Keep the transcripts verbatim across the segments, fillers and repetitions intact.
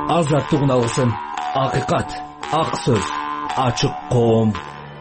азаттык алсын. Акыйкат, ак сөз, ачык коом.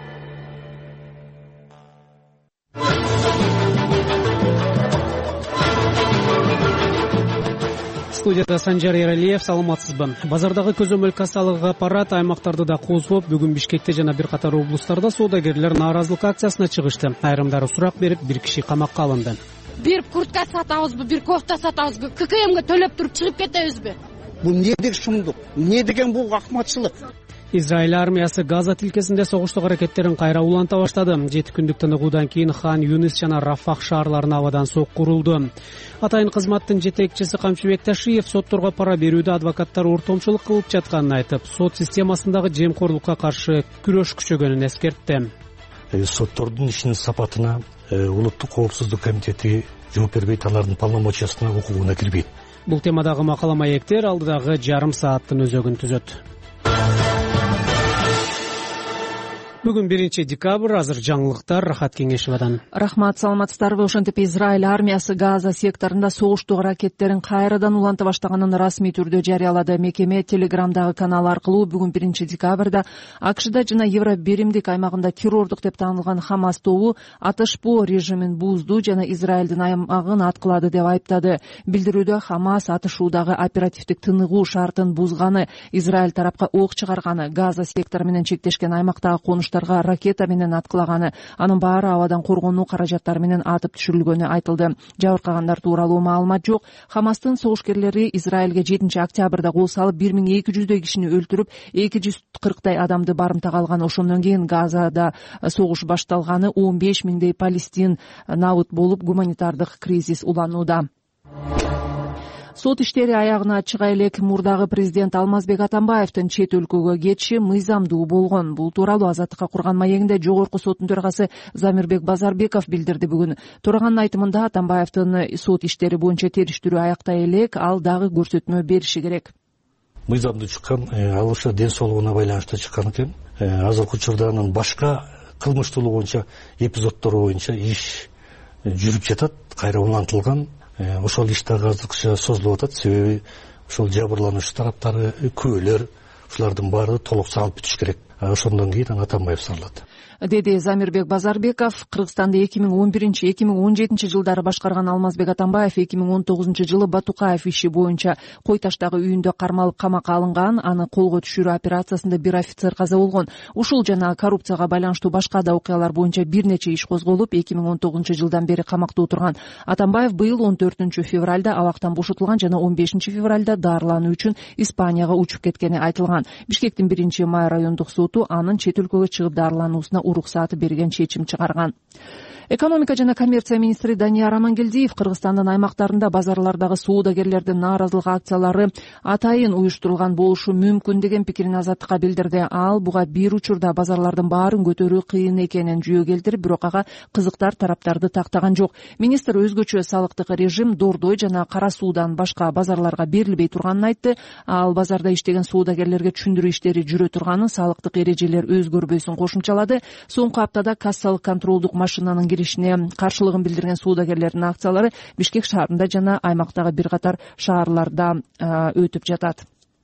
Студияда Санжар Ералиев, саламатсызбы. Базардагы көзөмөл кассалык аппарат аймактарды да козгоп, бүгүн Бишкекте жана бир катар облустарда соодагерлер нааразылык акциясына чыгышты. Айрымдары сурак берип, бир киши камакка алынды. Бир куртка сатабызбы, бир кофта сатабызбы, ККМге төлөп туруп чыгып кетебизби? Бул не деген шумдук? Не деген бул акматчылык? Израиль армиясы Газа тилкесинде согуштук аракеттерин кайра уланта баштады. Жети күндүк тыныгуудан кийин Хан Юнис жана Рафах шаарларына абадан сокку урулду. Атайын кызматтын жетекчиси Камчыбек Ташиев сотторго пара берүүдө адвокаттар ортомчулук кылып жатканын айтып, сот системасындагы жемкорлукка каршы күрөш күчөгөнүн эскертти. Соттордун ишинин сапатына улуттук коопсуздук комитети жооп бербейт, алардын полномочиясына, укугуна кирбейт. Бул темадагы макала маектер алдыдагы жарым сааттын өзөгүн түзөт. Бүгүн биринчи декабрь, азыр жаңылыктар Рахат Кеңешевадан. Рахмат, саламатсыздарбы. Ошентип Израиль армиясы Газа секторунда согуштук аракеттерин кайрадан уланта баштаганын расмий түрдө жарыялады. Мекеме Телеграмдагы канал аркылуу бүгүн биринчи декабрда АКШда жана Евро биримдик аймагында террордук деп таанылган Хамас тобу атышпоо режимин бузду жана Израилдин аймагын аткылады деп айыптады. Билдирүүдө Хамас атышуудагы оперативдик тыныгуу шартын бузганы, Израиль тарапка ок чыгарганы, Газа сектору менен чектешкен аймактагы конуш ракета менен аткылаганы, анын баары абадан коргонуу каражаттары менен атып түшүрүлгөнү айтылды. Жабыркагандар тууралуу маалымат жок. Хамастын согушкерлери Израилге жетинчи октябрда кол салып бир миң эки жүздөй кишини өлтүрүп, эки жүз кырктай адамды барымтага алган. Ошондон кийин Газада согуш башталганы, он беш миңдей Палестин набыт болуп, гуманитардык кризис уланууда. Сот иштери аягына чыга элек мурдагы президент Алмазбек Атамбаевдин чет өлкөгө кетиши мыйзамдуу болгон. Бул тууралуу Азаттыкка курган маегинде жогорку соттун төрагасы Замирбек Базарбеков билдирди. Бүгүн төраганын айтымында Атамбаевдин сот иштери боюнча териштирүү аяктай элек, ал дагы көрсөтмө бериши керек. Мыйзамдуу чыккан, ал ошо ден соолугуна байланыштуу чыккан экен. Азыркы учурда анын башка кылмыштуулугу боюнча, эпизоддору боюнча иш жүрүп жатат, кайра улантылган. Ошол иш дагы азыркыча созулуп атат. Себеби ошол жабырлануучу тараптары, күбөлөр, ушулардын баары толук салып бүтүш керек. Ошондон кийин Атамбаев сарылат. Деди Замирбек Базарбеков. Кыргызстанды эки миң он биринчи — эки миң он жетинчи жылдары башкарган Алмазбек Атамбаев эки миң он тогузунчу жылы Батукаев иши боюнча Кой Таштагы үйүндө кармалып камакка алынган. Аны колго түшүрүү операциясында бир офицер каза болгон. Ушул жана коррупцияга байланыштуу башка да окуялар боюнча бир нече иш козголуп, эки миң он тогузунчу жылдан бери камакта отурган. Атамбаев быйыл он төртүнчү февралда абактан бошотулган жана он бешинчи февралда дарылануу үчүн Испанияга учуп кеткени айтылган. Бишкектин биринчи май райондук соту анын чет өлкөгө чыгып дарылануусуна уруксаты берген, чечим чыгарган. Экономика жана коммерция министри Данияр Амангелдиев Кыргызстандын аймактарында базарлардагы соодагерлердин нааразылык акциялары атайын уюштурулган болушу мүмкүн деген пикирин Азаттыкка билдирди. Ал буга бир учурда базарлардын баарын көтөрүү кыйын экенин жүйө келтирип, бирок ага кызыктар тараптарды тактаган жок. Министр өзгөчө салыктык режим Дордой жана Кара Суудан башка базарларга берилбей турганын айтты. Ал базарда иштеген соодагерлерге түшүндүрүү иштери жүрө турганын, салыктык эрежелер өзгөрбөйсүн кошумчалады. Соңку аптада кассалык контролдук машинанын киришине каршылыгын билдирген соодагерлердин акциялары Бишкек шаарында жана аймактагы бир катар шаарларда өтүп жатат.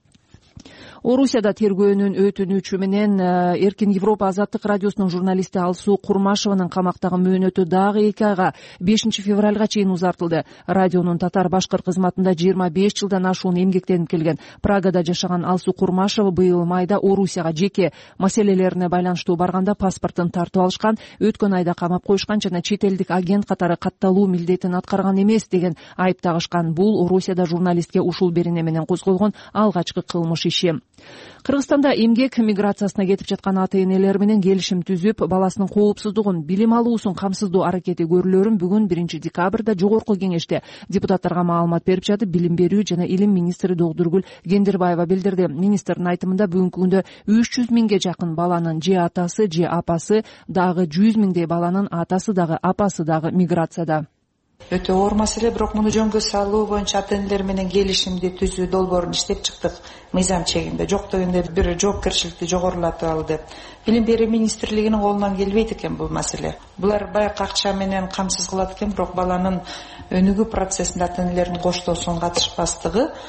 Орусияда тергөөнүн өтүнүүчү менен Эркин Европа Азаттык радиосунун журналисти Алсуу Курмашеванын камактагы мөөнөтү дагы эки айга бешинчи февралга чейин узартылды. Радионун татар-башкыр кызматында жыйырма беш жылдан ашуун эмгектенип келген. Прагада жашаган Алсуу Курмашева быйыл майда Орусияга жеке маселелерине байланыштуу барганда паспортун тартып алышкан, өткөн айда камап коюшкан жана чет элдик агент катары катталуу милдетин аткарган эмес деген айып тагышкан. Бул Орусияда журналистке ушул берене менен козголгон алгачкы кылмыш иши. Кыргызстанда эмгек миграциясына кетип жаткан ата-энелер менен келишим түзүп, баласынын коопсуздугун, билим алуусун камсыздоо аракети көрүлөрүн бүгүн биринчи декабрда жогорку кеңеште депутаттарга маалымат берип жатып, билим берүү жана илим министри Догдургүл Кендирбаева билдирди. Министрдин айтымында бүгүнкү күндө үч жүз миңге жакын баланын же атасы, же апасы, дагы жүз миңдей баланын атасы дагы апасы дагы миграцияда. Өтө оор маселе, бирок муну жөнгө салуу боюнча ата-энелер менен келишимди түзүү долбоорун иштеп чыктык. Мыйзам чегинде жок дегенде бир жоопкерчиликти жогорулатып алды. Билим берүү министрлигинин колунан келбейт экен бул маселе. Булар байкы акча менен камсыз кылат экен, бирок баланын өнүгүү процессинде ата-энелердин коштоосунун катышпастыгы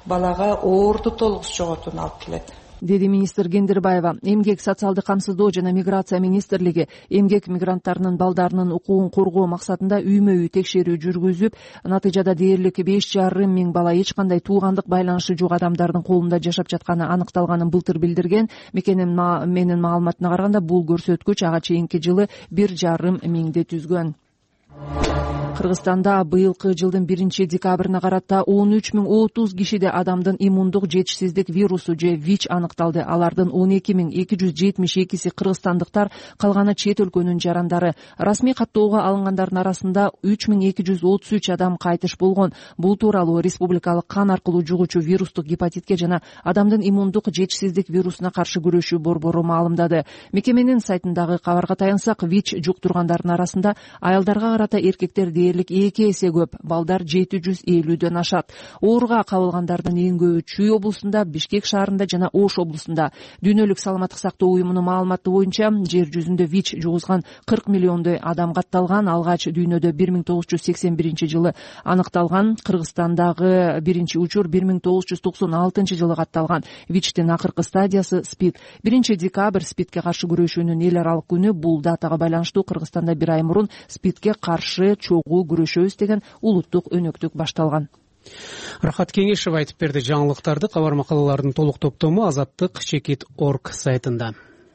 балага оорду толугу жоготууну алып келет, деди министр Кендирбаева. Эмгек, социалдык камсыздоо жана миграция министрлиги эмгек мигранттарынын балдарынын укугун коргоо максатында үймө үй текшерүү жүргүзүп, натыйжада дээрлик беш жарым миң бала эч кандай туугандык байланышы жок адамдардын колунда жашап жатканы аныкталганын былтыр билдирген. Мекенин менин маалыматына караганда бул көрсөткүч ага чейинки жылы бир жарым миңди түзгөн. Кыргызстанда быйылкы жылдын биринчи декабрына карата он үч миң отуз кишиде адамдын иммундук жетишсиздик вирусу же ВИЧ аныкталды. Алардын он эки миң эки жүз жетимиш экиси кыргызстандыктар, калганы чет өлкөнүн жарандары. Расмий каттоого алынгандардын арасында үч миң эки жүз отуз үч адам кайтыш болгон. Бул тууралуу республикалык кан аркылуу жугуучу вирустук гепатитке жана адамдын иммундук жетишсиздик вирусуна каршы күрөшүү борбору маалымдады. Мекеменин сайтындагы кабарга таянсак, ВИЧ жуктургандардын арасында аялдарга карата эркектер дээрлик эки эсе көп, балдар жети жүз элүүдөн ашат. Ооруга кабылгандардын эң көбү Чүй облусунда, Бишкек шаарында жана Ош облусунда. Дүйнөлүк саламаттык сактоо уюмунун маалыматы боюнча, жер жүзүндө ВИЧ жугузган кырк миллиондой адам катталган. Алгач дүйнөдө бир миң тогуз жүз сексен биринчи жылы аныкталган. Кыргызстандагы биринчи учур бир миң тогуз жүз токсон алтынчы жылы катталган. ВИЧтин акыркы стадиясы СПИД. биринчи декабрь СПИДке каршы күрөшүүнүн эл аралык күнү. Бул датага байланыштуу Кыргызстанда бир ай мурун СПИДке каршы чогуу күрөшөбүз деген улуттук өнөктүк башталган. Рахат Кеңешев айтып берди. Жаңылыктарды кабар макалалардын толук топтому азаттык чекит точка орг сайтында.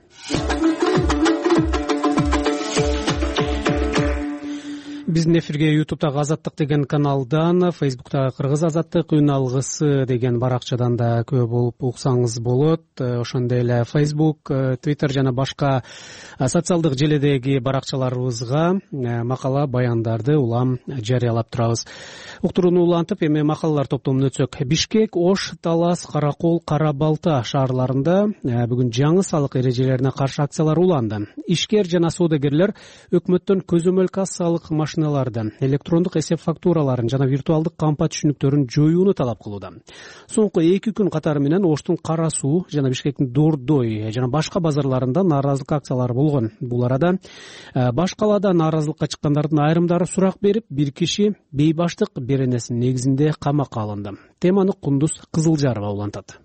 Биздин эфирге ютубтагы Азаттык деген каналдан, Фейсбуктагы Кыргыз Азаттык, Үн алгысы деген баракчадан да көп болуп уксаңыз болот. Ошондой эле Фейсбук, Твиттер жана башка социалдык желедеги баракчаларыбызга макала, баяндарды улам жарыялап турабыз. Уктурууну улантып, эми макалалар топтомуна өтсөк. Бишкек, Ош, Талас, Каракол, Кара Балта шаарларында бүгүн жаңы салык эрежелерине каршы акциялар уланды. Ишкер жана соодагерлер өкмөттөн көзөмөл кассалык машиналарды, электрондук эсеп фактураларын жана виртуалдык кампа түшүнүктөрүн жоюуну талап кылууда. Соңку эки күн катары менен Оштун Кара Суу жана Бишкектин Дордой жана башка базарларында нааразылык акциялары болгон. Бул арада баш калаада нааразылыкка чыккандардын айрымдары сурак берип, бир киши бейбаштык беренесинин негизинде камакка алынды. Теманы Кундуз Кызылжарова улантат.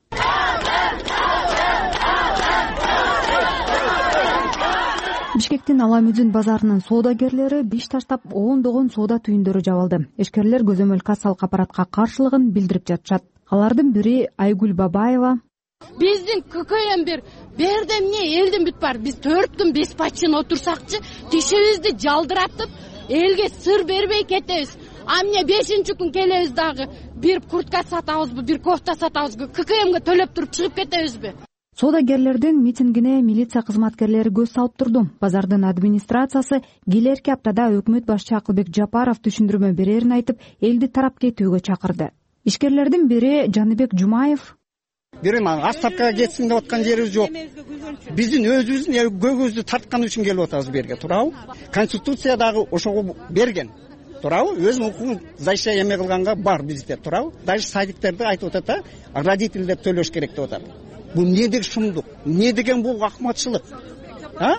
Бишкектин Аламүзүн базарынын соодагерлери биш таштап ондогон соода түйүндөрү жабылды. Эшкерлер көзөмөл кассалык аппаратка каршылыгын билдирип жатышат. Алардын бири Айгүл Бабаева. Биздин ККМ бир берде эмне элдин бүт бар. Биз төрттүн бес пачын отурсакчы, тишибизди жалдыратып, элге сыр бербей кетебиз. А эмне бешинчи күн келебиз дагы бир куртка сатабызбы, бир кофта сатабызбы, ККМге төлөп туруп чыгып кетебизби? Соодагерлердин митингине милиция кызматкерлери көз салып турду. Базардын администрациясы келерки аптада өкмөт башчы Акылбек Жапаров түшүндүрмө берерин айтып, элди тарап кетүүгө чакырды. Ишкерлердин бири Жаныбек Жумаев. Бирим отставкага кетсин деп аткан жерибиз жок. Биздин өзүбүздүн көгүбүздү тарткан үчүн келип атабыз берге, туурабы? Конституция дагы ошого берген. Туурабы? Өз укугун защища эме кылганга бар бизде, туурабы? Даже садиктерди айтып атат, родительдер төлөш керек деп атат. Бул не деген шумдук? Не деген бул акматчылык? А?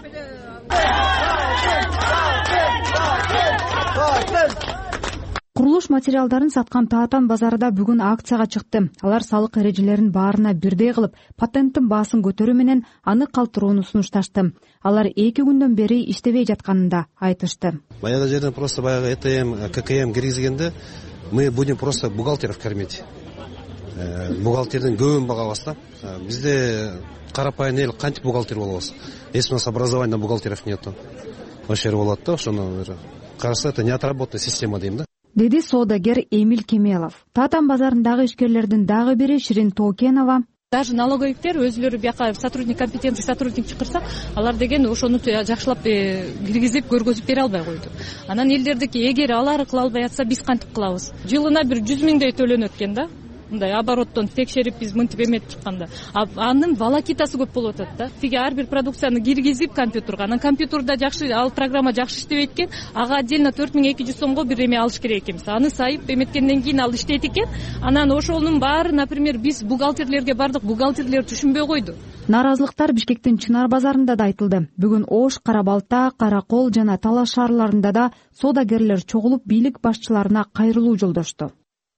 Курулуш материалдарын саткан Таатан базарында бүгүн акцияга чыкты. Алар салык эрежелерин баарына бирдей кылып, патенттин баасын көтөрүү менен аны калтырууну сунушташты. Алар эки күндөн бери иштебей жатканын да айтышты. Баягы жерден просто баягы ЭТМ, ККМ киргизгенде мы будем просто бухгалтеров кормить. Бухгалтердин көбүн багабыз да. Бизде карапайым эл кантип бухгалтер болобуз? Если у нас образования бухгалтеров нету. Ошо жер болот да, ошону караса, это не отработанная система дейм да. Деди соодагер Эмиль Кемелов. Таатан базарындагы ишкерлердин дагы бири Ширин Тоокенова. Даже налоговиктер өзүлөрү бияка сотрудник, компетентный сотрудник чакырсак, алар деген ошону жакшылап киргизип көргөзүп бере албай койду. Анан элдердики эгер алар кыла албай атса биз кантип кылабыз? Жылына бир жүз миңдей төлөнөт экен да. Мындай обороттон текшерип биз мынтип эметип чыкканда, анын волокитасы көп болуп атат да. Тиги ар бир продукцияны киргизип компьютерге, анан компьютерда жакшы, ал программа жакшы иштебейт экен, ага отдельно төрт миң эки жүз сомго бир эме алыш керек экенбиз. Аны сайып эметкенден кийин ал иштейт экен. Анан ошонун баары, например, биз бухгалтерлерге бардык, бухгалтерлер түшүнбөй койду. Нааразылыктар Бишкектин Чынар базарында да айтылды. Бүгүн Ош, Кара Балта, Каракол жана Талаш шаарларында да соодагерлер чогулуп бийлик башчыларына кайрылуу жолдошту.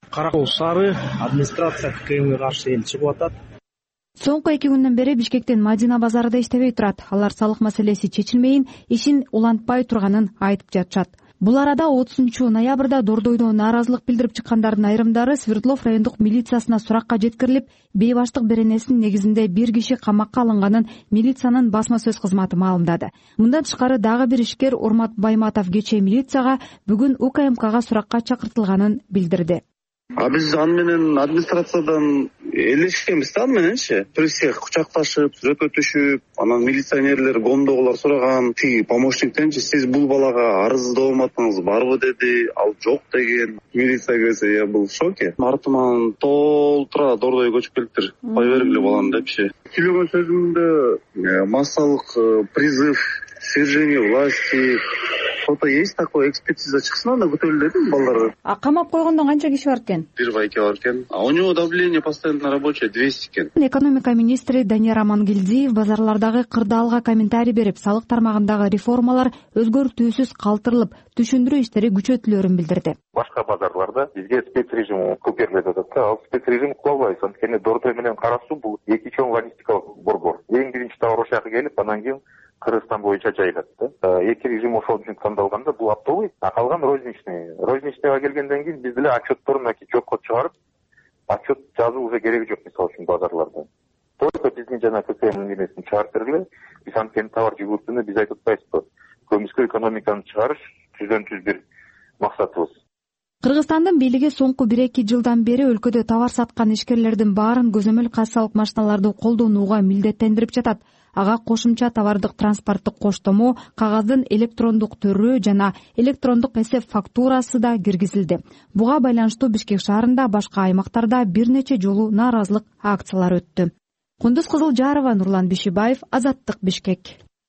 Каракол шаары администрация ККМге каршы эл чыгып атат. Соңку эки күндөн бери Бишкектин Мадина базары да иштебей турат. Алар салык маселеси чечилмейин, ишин улантпай турганын айтып жатышат. Бул арада отузунчу ноябрда Дордойдо нааразылык билдирип чыккандардын айрымдары Свердлов райондук милициясына суракка жеткирилип, бейбаштык беренесинин негизинде бир киши камакка алынганын милициянын басма сөз кызматы маалымдады. Мындан тышкары дагы бир ишкер Урмат Байматов кечээ милицияга бүгүн УКМКга суракка чакыртылганын билдирди. А биз аны менен администрациядан элешкенбиз да, аны мененчи. Прессе кучакташып, сүрөткө түшүп, анан милиционерлер, гомдогулар сураган, тиги помощниктенчи сиз бул балага арыздооматыңыз барбы деди, ал жок деген. Милиция келсе, я был в шоке. Артыман толтура Дордойго көчүп келиптир. Кой бергиле баланы депчи. Сүйлөгөн сөзүмдө массалык призыв, свержение власти, что-то есть такое, экспертиза чыксын, анда күтөлүп дедим балдарга. А камап койгондо канча киши бар экен? Бир байке бар экен. А у него давление постоянно рабочее двести экен. Экономика министри Данияр Амангелдиев базарлардагы кырдаалга комментарий берип, салык тармагындагы реформалар өзгөртүүсүз калтырылып, түшүндүрүү иштери күчөтүлөөрүн билдирди. Башка базарларда бизге спецрежим көп берилет атат да, ал спецрежим кулабайбыз. Анткени Дордой менен Кара Суу бул эки чоң логистикалык борбор. Эң биринчи товар ошол жака келип, анан кийин Кыргызстан боюнча жайылат да. Эки режим ошол үчүн тандалганда бул оптовый, а калган розничный. Розничныйга келгенден кийин биз деле отчетторун жокко чыгарып, отчет жазуу уже кереги жок мисалы үчүн базарларда. Только биздин жана ККМдин эмесин чыгарып бергиле. Биз анткени товар жүгүртүүнү биз айтып атпайбызбы. Көмүскө экономиканы чыгарыш жүздөн жүз бир максатыбыз. Кыргызстандын бийлиги соңку бир эки жылдан бери өлкөдө товар саткан ишкерлердин баарын көзөмөл кассалык машиналарды колдонууга милдеттендирип жатат. Ага кошумча товардык транспорттук коштомо, кагаздын электрондук түрү жана электрондук эсеп фактурасы да киргизилди. Буга байланыштуу Бишкек шаарында башка аймактарда бир нече жолу нааразылык акциялары өттү. Кундуз Кызылжарова, Нурлан Бишибаев, Азаттык, Бишкек.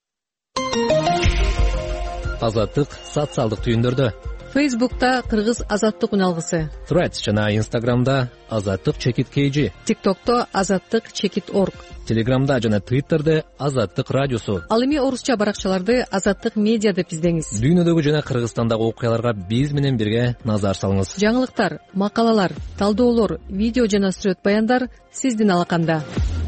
Азаттык социалдык түйүндөрдө. Фейсбукта Кыргыз Азаттык үналгысы. Threads жана Инстаграмда Азаттык чекит kg. ТикТокто Азаттык чекит орг. Телеграмда жана Твиттерде Азаттык радиосу. Ал эми орусча баракчаларды Азаттык медиа деп издеңиз. Дүйнөдөгү жана Кыргызстандагы окуяларга биз менен бирге назар салыңыз. Жаңылыктар, макалалар, талдоолор, видео жана сүрөт баяндар сиздин алаканда.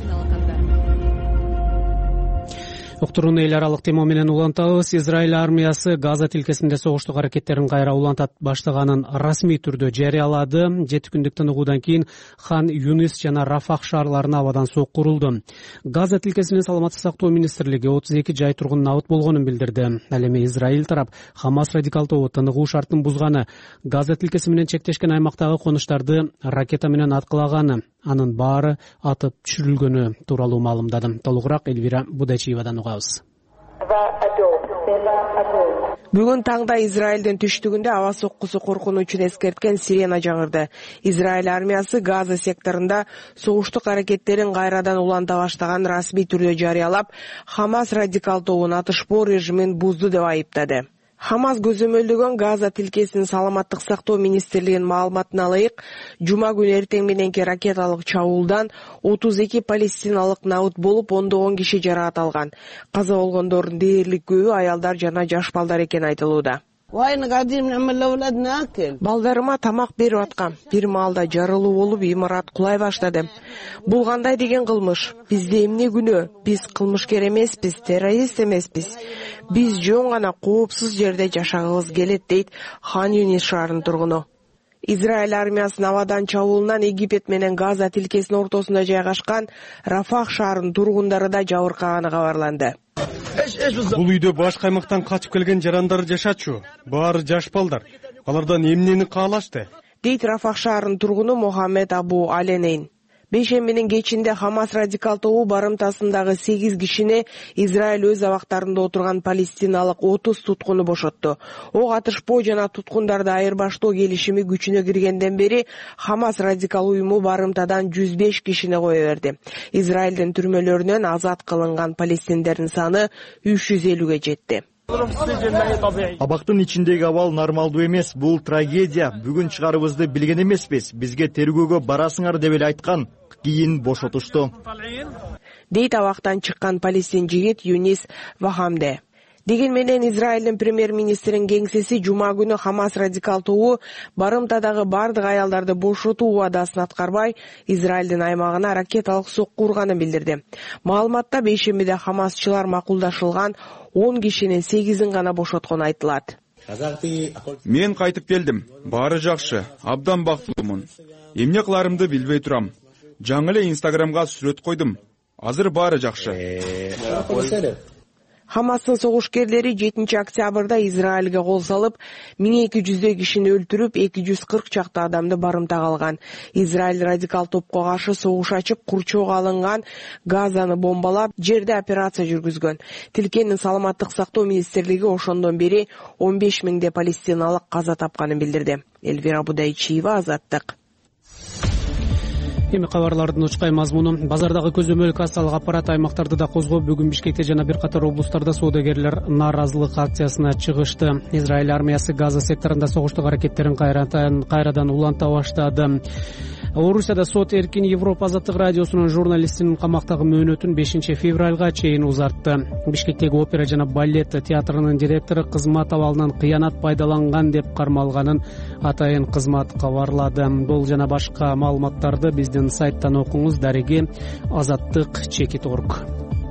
Уктурууну эл аралык тема менен улантабыз. Израиль армиясы Газа тилкесинде согуштук аракеттерин кайра улантат баштаганын расмий түрдө жарыялады. Жети күндүк тыныгуудан кийин Хан Юнис жана Рафах шаарларына абадан сок курулду. Газа тилкесинин саламаттык сактоо министрлиги отуз эки жай тургунун абыт болгонун билдирди. Ал эми Израиль тарап Хамас радикалдуу тыныгуу шартын бузганы, Газа тилкеси менен чектешкен аймактагы конуштарды ракета менен аткылаганы, анын баары атып түшүрүлгөнү тууралуу маалымдады. Толугураак Элвира Будачиевадан угабыз. Бүгүн таңда Израилдин түштүгүндө аба соккусу коркунуу үчүн эскерткен сирена жаңырды. Израиль армиясы Газа секторунда согуштук аракеттерин кайрадан уланта баштаган расмий түрдө жарыялап, Хамас радикал тобун атышпоо режимин бузду деп айыптады. Хамас көзөмөлдөгөн Газа тилкесинин саламаттык сактоо министрлигинин маалыматына ылайык, жума күнү эртең мененки ракеталык чабуулдан отуз эки палестиналык набыт болуп, ондогон киши жаракат алган. Каза болгондордун дээрлик көбү аялдар жана жаш балдар экени айтылууда. Балдарыма тамак берип аткам. Бир маалда жарылуу болуп, имарат кулай баштады. Бул кандай деген кылмыш? Бизде эмне күнөө? Биз кылмышкер эмеспиз, террорист эмеспиз. Биз жөн гана коопсуз жерде жашагыбыз келет, дейт Хан Юнис шаарынын тургуну. Израиль армиясынын абадан чабуулунан Египет менен Газа тилкесинин ортосунда жайгашкан Рафах шаарынын тургундары да жабыркаганы кабарланды. Бул үйдө башка аймактан качып келген жарандар жашачу. Баары жаш балдар. Алардан эмнени каалашты? Дейт Рафах шаарынын тургуну Мохаммед Абу Аленейн. Бейшембинин кечинде Хамас радикал тобу барымтасындагы сегиз кишини Израиль өз абактарында отурган палестиналык отуз туткуну бошотту. Ок атышпоо жана туткундарды айырбаштоо келишими күчүнө киргенден бери Хамас радикал уюму барымтадан жүз беш кишини кое берди. Израилдин түрмөлөрүнөн азат кылынган палестиндердин саны үч жүз элүүгө жетти. Абактын ичиндеги абал нормалдуу эмес, бул трагедия. Бүгүн чыгарыбызды билген эмеспиз. Бизге тергөөгө барасыңар деп эле айткан, кийин бошотушту. Дейт абактан чыккан палестин жигит Юнис Вахамде. Деген менен Израилдин премьер-министринин кеңсеси жума күнү Хамас радикал тобу барымтадагы бардык аялдарды бошотуу убадасын аткарбай, Израилдин аймагына ракеталык сокку урганын билдирди. Маалыматта бейшембиде Хамасчылар макулдашылган он кишинин сегизин гана бошоткону айтылат. Мен кайтып келдим. Баары жакшы, абдан бактылуумун. Эмне кыларымды билбей турам. Жаңы эле Инстаграмга сүрөт койдум. Азыр баары жакшы. Хамастын согушкерлери жетинчи октябрда Израилге кол салып, миң эки жүздөй кишини өлтүрүп, эки жүз кырк чакты адамды барымтага алган. Израиль радикал топко каршы согуш ачып, курчоого алынган Газаны бомбалап, жерде операция жүргүзгөн. Тилкенин саламаттык сактоо министрлиги ошондон бери он беш миңде палестиналык каза тапканын билдирди. Эльвира Будайчиева, Азаттык. Эми кабарлардын учкай мазмуну: базардагы көзөмөл кассалык аппарат аймактарды да козгоп, бүгүн Бишкекте жана бир катар облустарда соодагерлер нааразылык акциясына чыгышты. Израиль армиясы Газа секторунда согуштук аракеттерин кайрадан кайрадан уланта баштады. Орусияда сот Эркин Европа азаттык радиосунун журналистинин камактагы мөөнөтүн бешинчи февралга чейин узартты. Бишкектеги опера жана балет театрынын директору кызмат абалынан кыянат пайдаланган деп кармалганын атайын кызмат кабарлады. Бул жана башка маалыматтарды биздин сайттан окуңуз. Дареги азаттык чекит орг.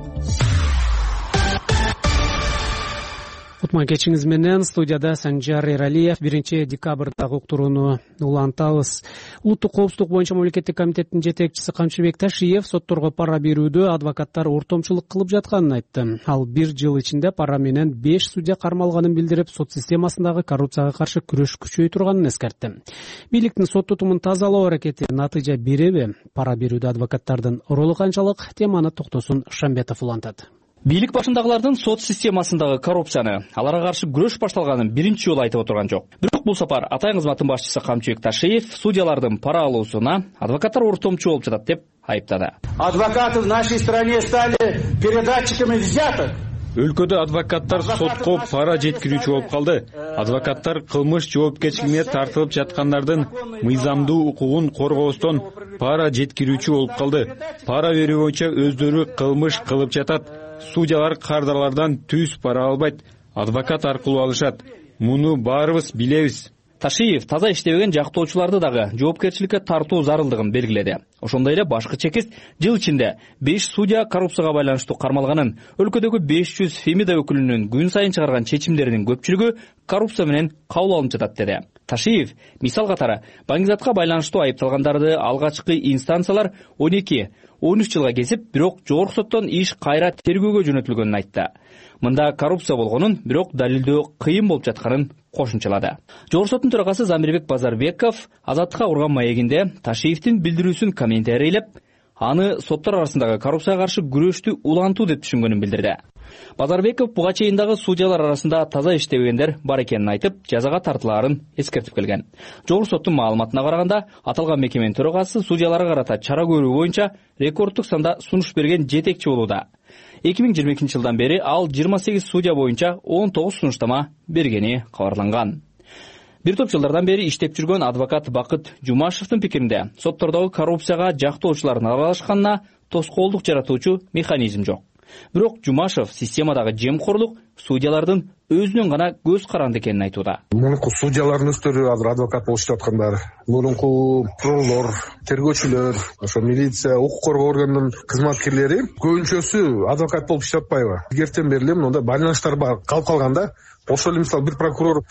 Кутман кечиңиз менен студияда Санжар Эралиев. биринчи декабрдагы уктурууну улантабыз. Улуттук коопсуздук боюнча мамлекеттик комитеттин жетекчиси Камчыбек Ташиев сотторго пара берүүдө адвокаттар ортомчулук кылып жатканын айтты. Ал бир жыл ичинде пара менен беш судья кармалганын билдирип, сот системасындагы коррупцияга каршы күрөш күчөй турганын эскертти. Бийликтин сот тутумун тазалоо аракети натыйжа береби? Пара берүүдө адвокаттардын ролу канчалык? Теманы Токтосун Шамбетов улантат. Бийлик башындагылардын сот системасындагы коррупцияны, аларга каршы күрөш башталганын биринчи жолу айтып отурган жок. Бирок бул сапар атайын кызматтын башчысы Камчыбек Ташиев судьялардын пара алуусуна адвокаттар ортомчу болуп жатат деп айыптады. Адвокаты в нашей стране стали передатчиками взяток. Өлкөдө адвокаттар сотко пара жеткирүүчү болуп калды. Адвокаттар кылмыш жоопкерчилигине тартылып жаткандардын мыйзамдуу укугун коргоостон пара жеткирүүчү болуп калды. Пара берүү боюнча өздөрү кылмыш кылып жатат. Судьялар кардарлардан түз пара албайт, адвокат аркылуу алышат. Муну баарыбыз билебиз. Ташиев таза иштебеген жактоочуларды дагы жоопкерчиликке тартуу зарылдыгын белгиледи. Ошондой эле башкы чекист жыл ичинде беш судья коррупцияга байланыштуу кармалганын, өлкөдөгү беш жүз Фемида өкүлүнүн күн сайын чыгарган чечимдеринин көпчүлүгү коррупция менен кабыл алынып жатат деди. Ташиев мисал катары Баңгизатка байланыштуу айыпталгандарды алгачкы инстанциялар он эки он үч жылга кесип, бирок жогорку соттон иш кайра тергөөгө жөнөтүлгөнүн айтты. Мында коррупция болгонун, бирок далилдөө кыйын болуп жатканын кошумчалады. Жогорку соттун төрагасы Замирбек Базарбеков Азаттыкка урган маегинде Ташиевдин билдирүүсүн комментарийлеп, аны соттор арасындагы коррупцияга каршы күрөштү улантуу деп түшүнгөнүн билдирди. Базарбеков буга чейин дагы судьялар арасында таза иштебегендер бар экенин айтып, жазага тартылаарын эскертип келген. Жогорку соттун маалыматына караганда, аталган мекеменин төрагасы судьяларга карата чара көрүү боюнча рекордтук санда сунуш берген жетекчи болууда. эки миң жыйырма экинчи жылдан бери ал жыйырма сегиз судья боюнча он тогуз сунуштама бергени кабарланган. Бир топ жылдардан бери иштеп жүргөн адвокат Бакыт Жумашевдин пикиринде, соттордогу коррупцияга жактоочулардын аралашканына тоскоолдук жаратуучу механизм жок. Бирок Жумашев системадагы жемкорлук судьялардын өзүнүн гана көз каранды экенин айтууда. Мурунку судьялардын өздөрү азыр адвокат болуп жаткандар, мурунку прокурор, тергөөчүлөр, ошо милиция, укук коргоо органынын кызматкерлери көбүнчөсү адвокат болуп иштеппайбы? Эртен бери эле мында байланыштар калып калганда, ошол эле мисалы бир прокурор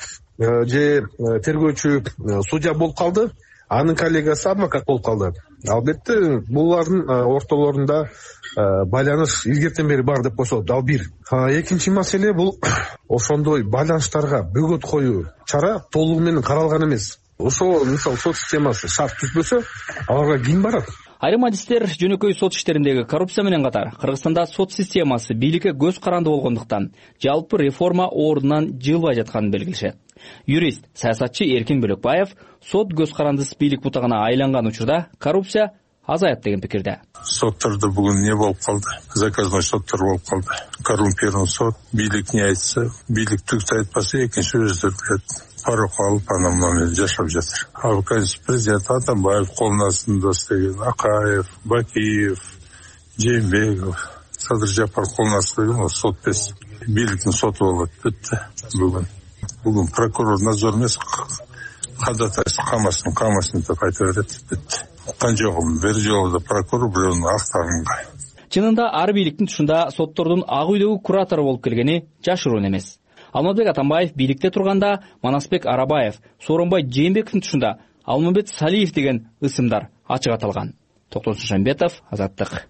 же тергөөчү судья болуп калды, анын коллегасы адвокат болуп калды. Албетте булардын ортолорунда байланыш илгертен бери бар деп койсок, ал бир. Экинчи маселе бул ошондой байланыштарга бөгөт коюу чара толугу менен каралган эмес. Ошо мисалы сот системасы шарт түзбөсө, аларга ким барат? Айрым адистер жөнөкөй сот иштериндеги коррупция менен катар Кыргызстанда сот системасы бийликке көз каранды болгондуктан жалпы реформа ордунан жылбай жатканын белгилешет. Юрист, саясатчы Эркин Бөлөкбаев сот көз карандысыз бийлик бутагына айланган учурда коррупция азаят деген пикирде. Соттордо бүгүн не болуп калды? Заказной соттор болуп калды. Коррумпирован сот, бийлик не айтса, бийлик түктү айтпаса, экинчи өздөрү билет. Парок алып, анан мына жашап жатыр. Ал президент Атамбаев колунун астында істеген, Акаев, Бакиев, Жээнбеков, Садыр Жапар колунун астында сот бес. бийликтин соту болот, бүттү. Бүгүн бүгүн прокурор надзор эмес, ходатайство камасын камасын деп айта берет, бүттү. Уккан жокмун, бир жолу да прокурор бирөөнүн актарынга. Чынында ар бийликтин тушунда соттордун ак үйдөгү куратору болуп келгени жашыруун эмес. Алмазбек Атамбаев бийликте турганда Манасбек Арабаев, Сооронбай Жээнбековдин тушунда Алмамбет Салиев деген ысымдар ачык аталган. Токтон Шушанбетов, Азаттык.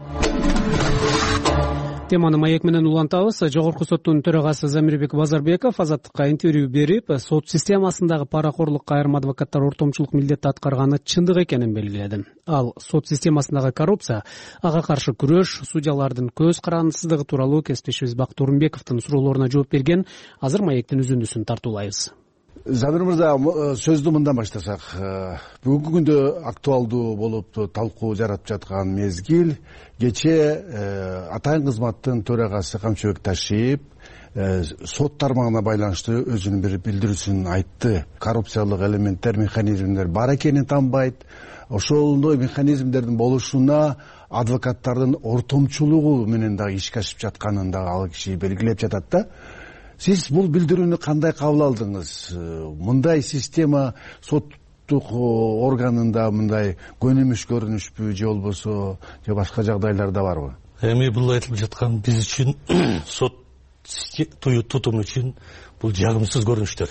Теманы маек менен улантабыз. Жогорку соттун төрагасы Замирбек Базарбеков Азаттыкка интервью берип, сот системасындагы паракорлукка айрым адвокаттар ортомчулук милдетти аткарганы чындык экенин белгиледи. Ал сот системасындагы коррупция, ага каршы күрөш, судьялардын көз карандысыздыгы тууралуу кесиптешибиз Бакыт Орунбековдун суроолоруна жооп берген. Азыр маектин үзүндүсүн тартуулайбыз. Замир мырза, сөздү мындан баштасак, бүгүнкү күндө актуалдуу болуп талкуу жаратып жаткан мезгил, кече атайын кызматтын төрагасы Камчыбек Ташиев сот тармагына байланыштуу өзүнүн бир билдирүүсүн айтты. Коррупциялык элементтер, механизмдер бар экенин танбайт. Ошондой механизмдердин болушуна адвокаттардын ортомчулугу менен дагы ишке ашып жатканын дагы ал киши белгилеп жатат да. Сиз бул билдирүүнү кандай кабыл алдыңыз? Мындай система соттук органында мындай көнүмүш көрүнүшпү, же болбосо же башка жагдайларда барбы? Эми бул айтылып жаткан биз үчүн сот тутум үчүн бул жагымсыз көрүнүштөр.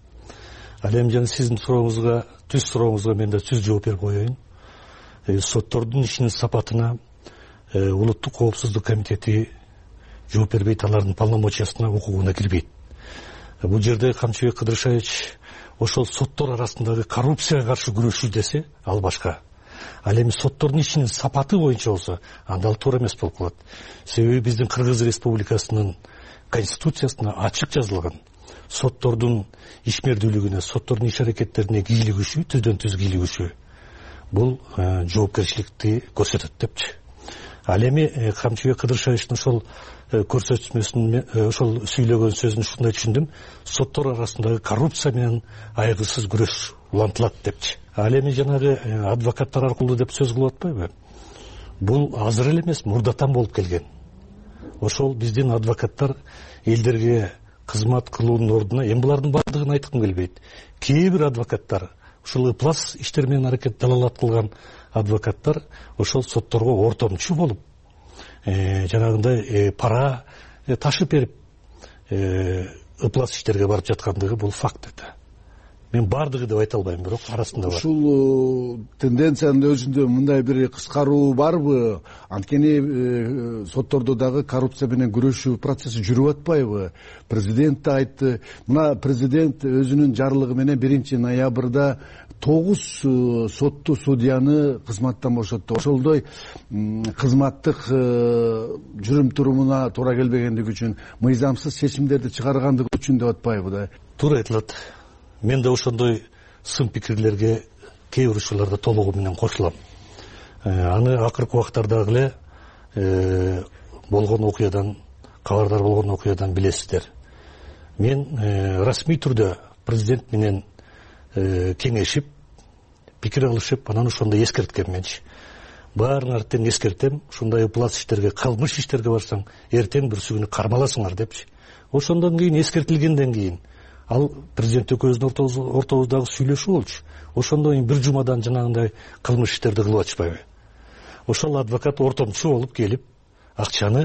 Ал эми жана сиздин сурооңузга, түз сурооңузга мен да түз жооп берип коеюн. Соттордун ишинин сапатына Улуттук коопсуздук комитети жооп бербейт, алардын полномочиясына, укугуна кирбейт. Бул жерде Камчыбек Кыдыршевич ошол соттор арасындагы коррупцияга каршы күрөшүү десе, ал башка. Ал эми соттордун ишинин сапаты боюнча болсо, анда ал туура эмес болуп калат. Себеби биздин Кыргыз Республикасынын конституциясына ачык жазылган соттордун ишмердүүлүгүнө, соттордун иш аракеттерине кийлигишүү, түздөн түз кийлигишүү бул жоопкерчиликти көрсөтөт депчи. Ал эми Камчыбек Кыдыршевичтин ошол көрсөтмөсүн, ошол сүйлөгөн сөзүн ушундай түшүндүм. Соттор арасындагы коррупция менен айгысыз күрөш улантылат депчи. Ал эми жанагы адвокаттар аркылуу деп сөз кылып атпайбы? Бул азыр эле эмес, мурдатан болуп келген. Ошол биздин адвокаттар элдерге кызмат кылуунун ордуна, эми булардын бардыгын айткым келбейт. Кээ бир адвокаттар, ушул ыплас иштер менен аракет далалат кылган адвокаттар ошол сотторго ортомчу болуп, жанагындай пара ташып берип ыплас иштерге барып жаткандыгы бул факт да. Мен бардыгы деп айта албайм, бирок арасында бар. Ушул тенденциянын өзүндө мындай бир кыскаруу барбы? Анткени соттордо дагы коррупция менен күрөшүү процесси жүрүп атпайбы? Президент да айтты. Мына президент өзүнүн жарлыгы менен биринчи ноябрда тогуз сотту судьяны кызматтан бошотту. Ошолдой кызматтык жүрүм турумуна туура келбегендиги үчүн мыйзамсыз чечимдерди чыгаргандыгы үчүн деп атпайбы да? Туура айтылат. Мен да ошондой сын пикирлерге кээ бир учурларда толугу менен кошулам. Аны акыркы убактардагы эле болгон окуядан, кабардар болгон окуядан билесиздер. Мен расмий түрдө президент менен кеңешип, пикир алышып, анан ошондой эскерткенменчи. Баарыңардын эскертем, ушундай ыплас иштерге, кылмыш иштерге барсаң, эртең бүрсүгүнү кармаласыңар депчи. Ошондон кийин эскертилгенден кийин ал президент экөөбүздүн ортобуздагы сүйлөшүү болчу. Ошондон кийин бир жумадан жанагындай кылмыш иштерди кылып атышпайбы? Ошол адвокат ортомчу болуп келип, акчаны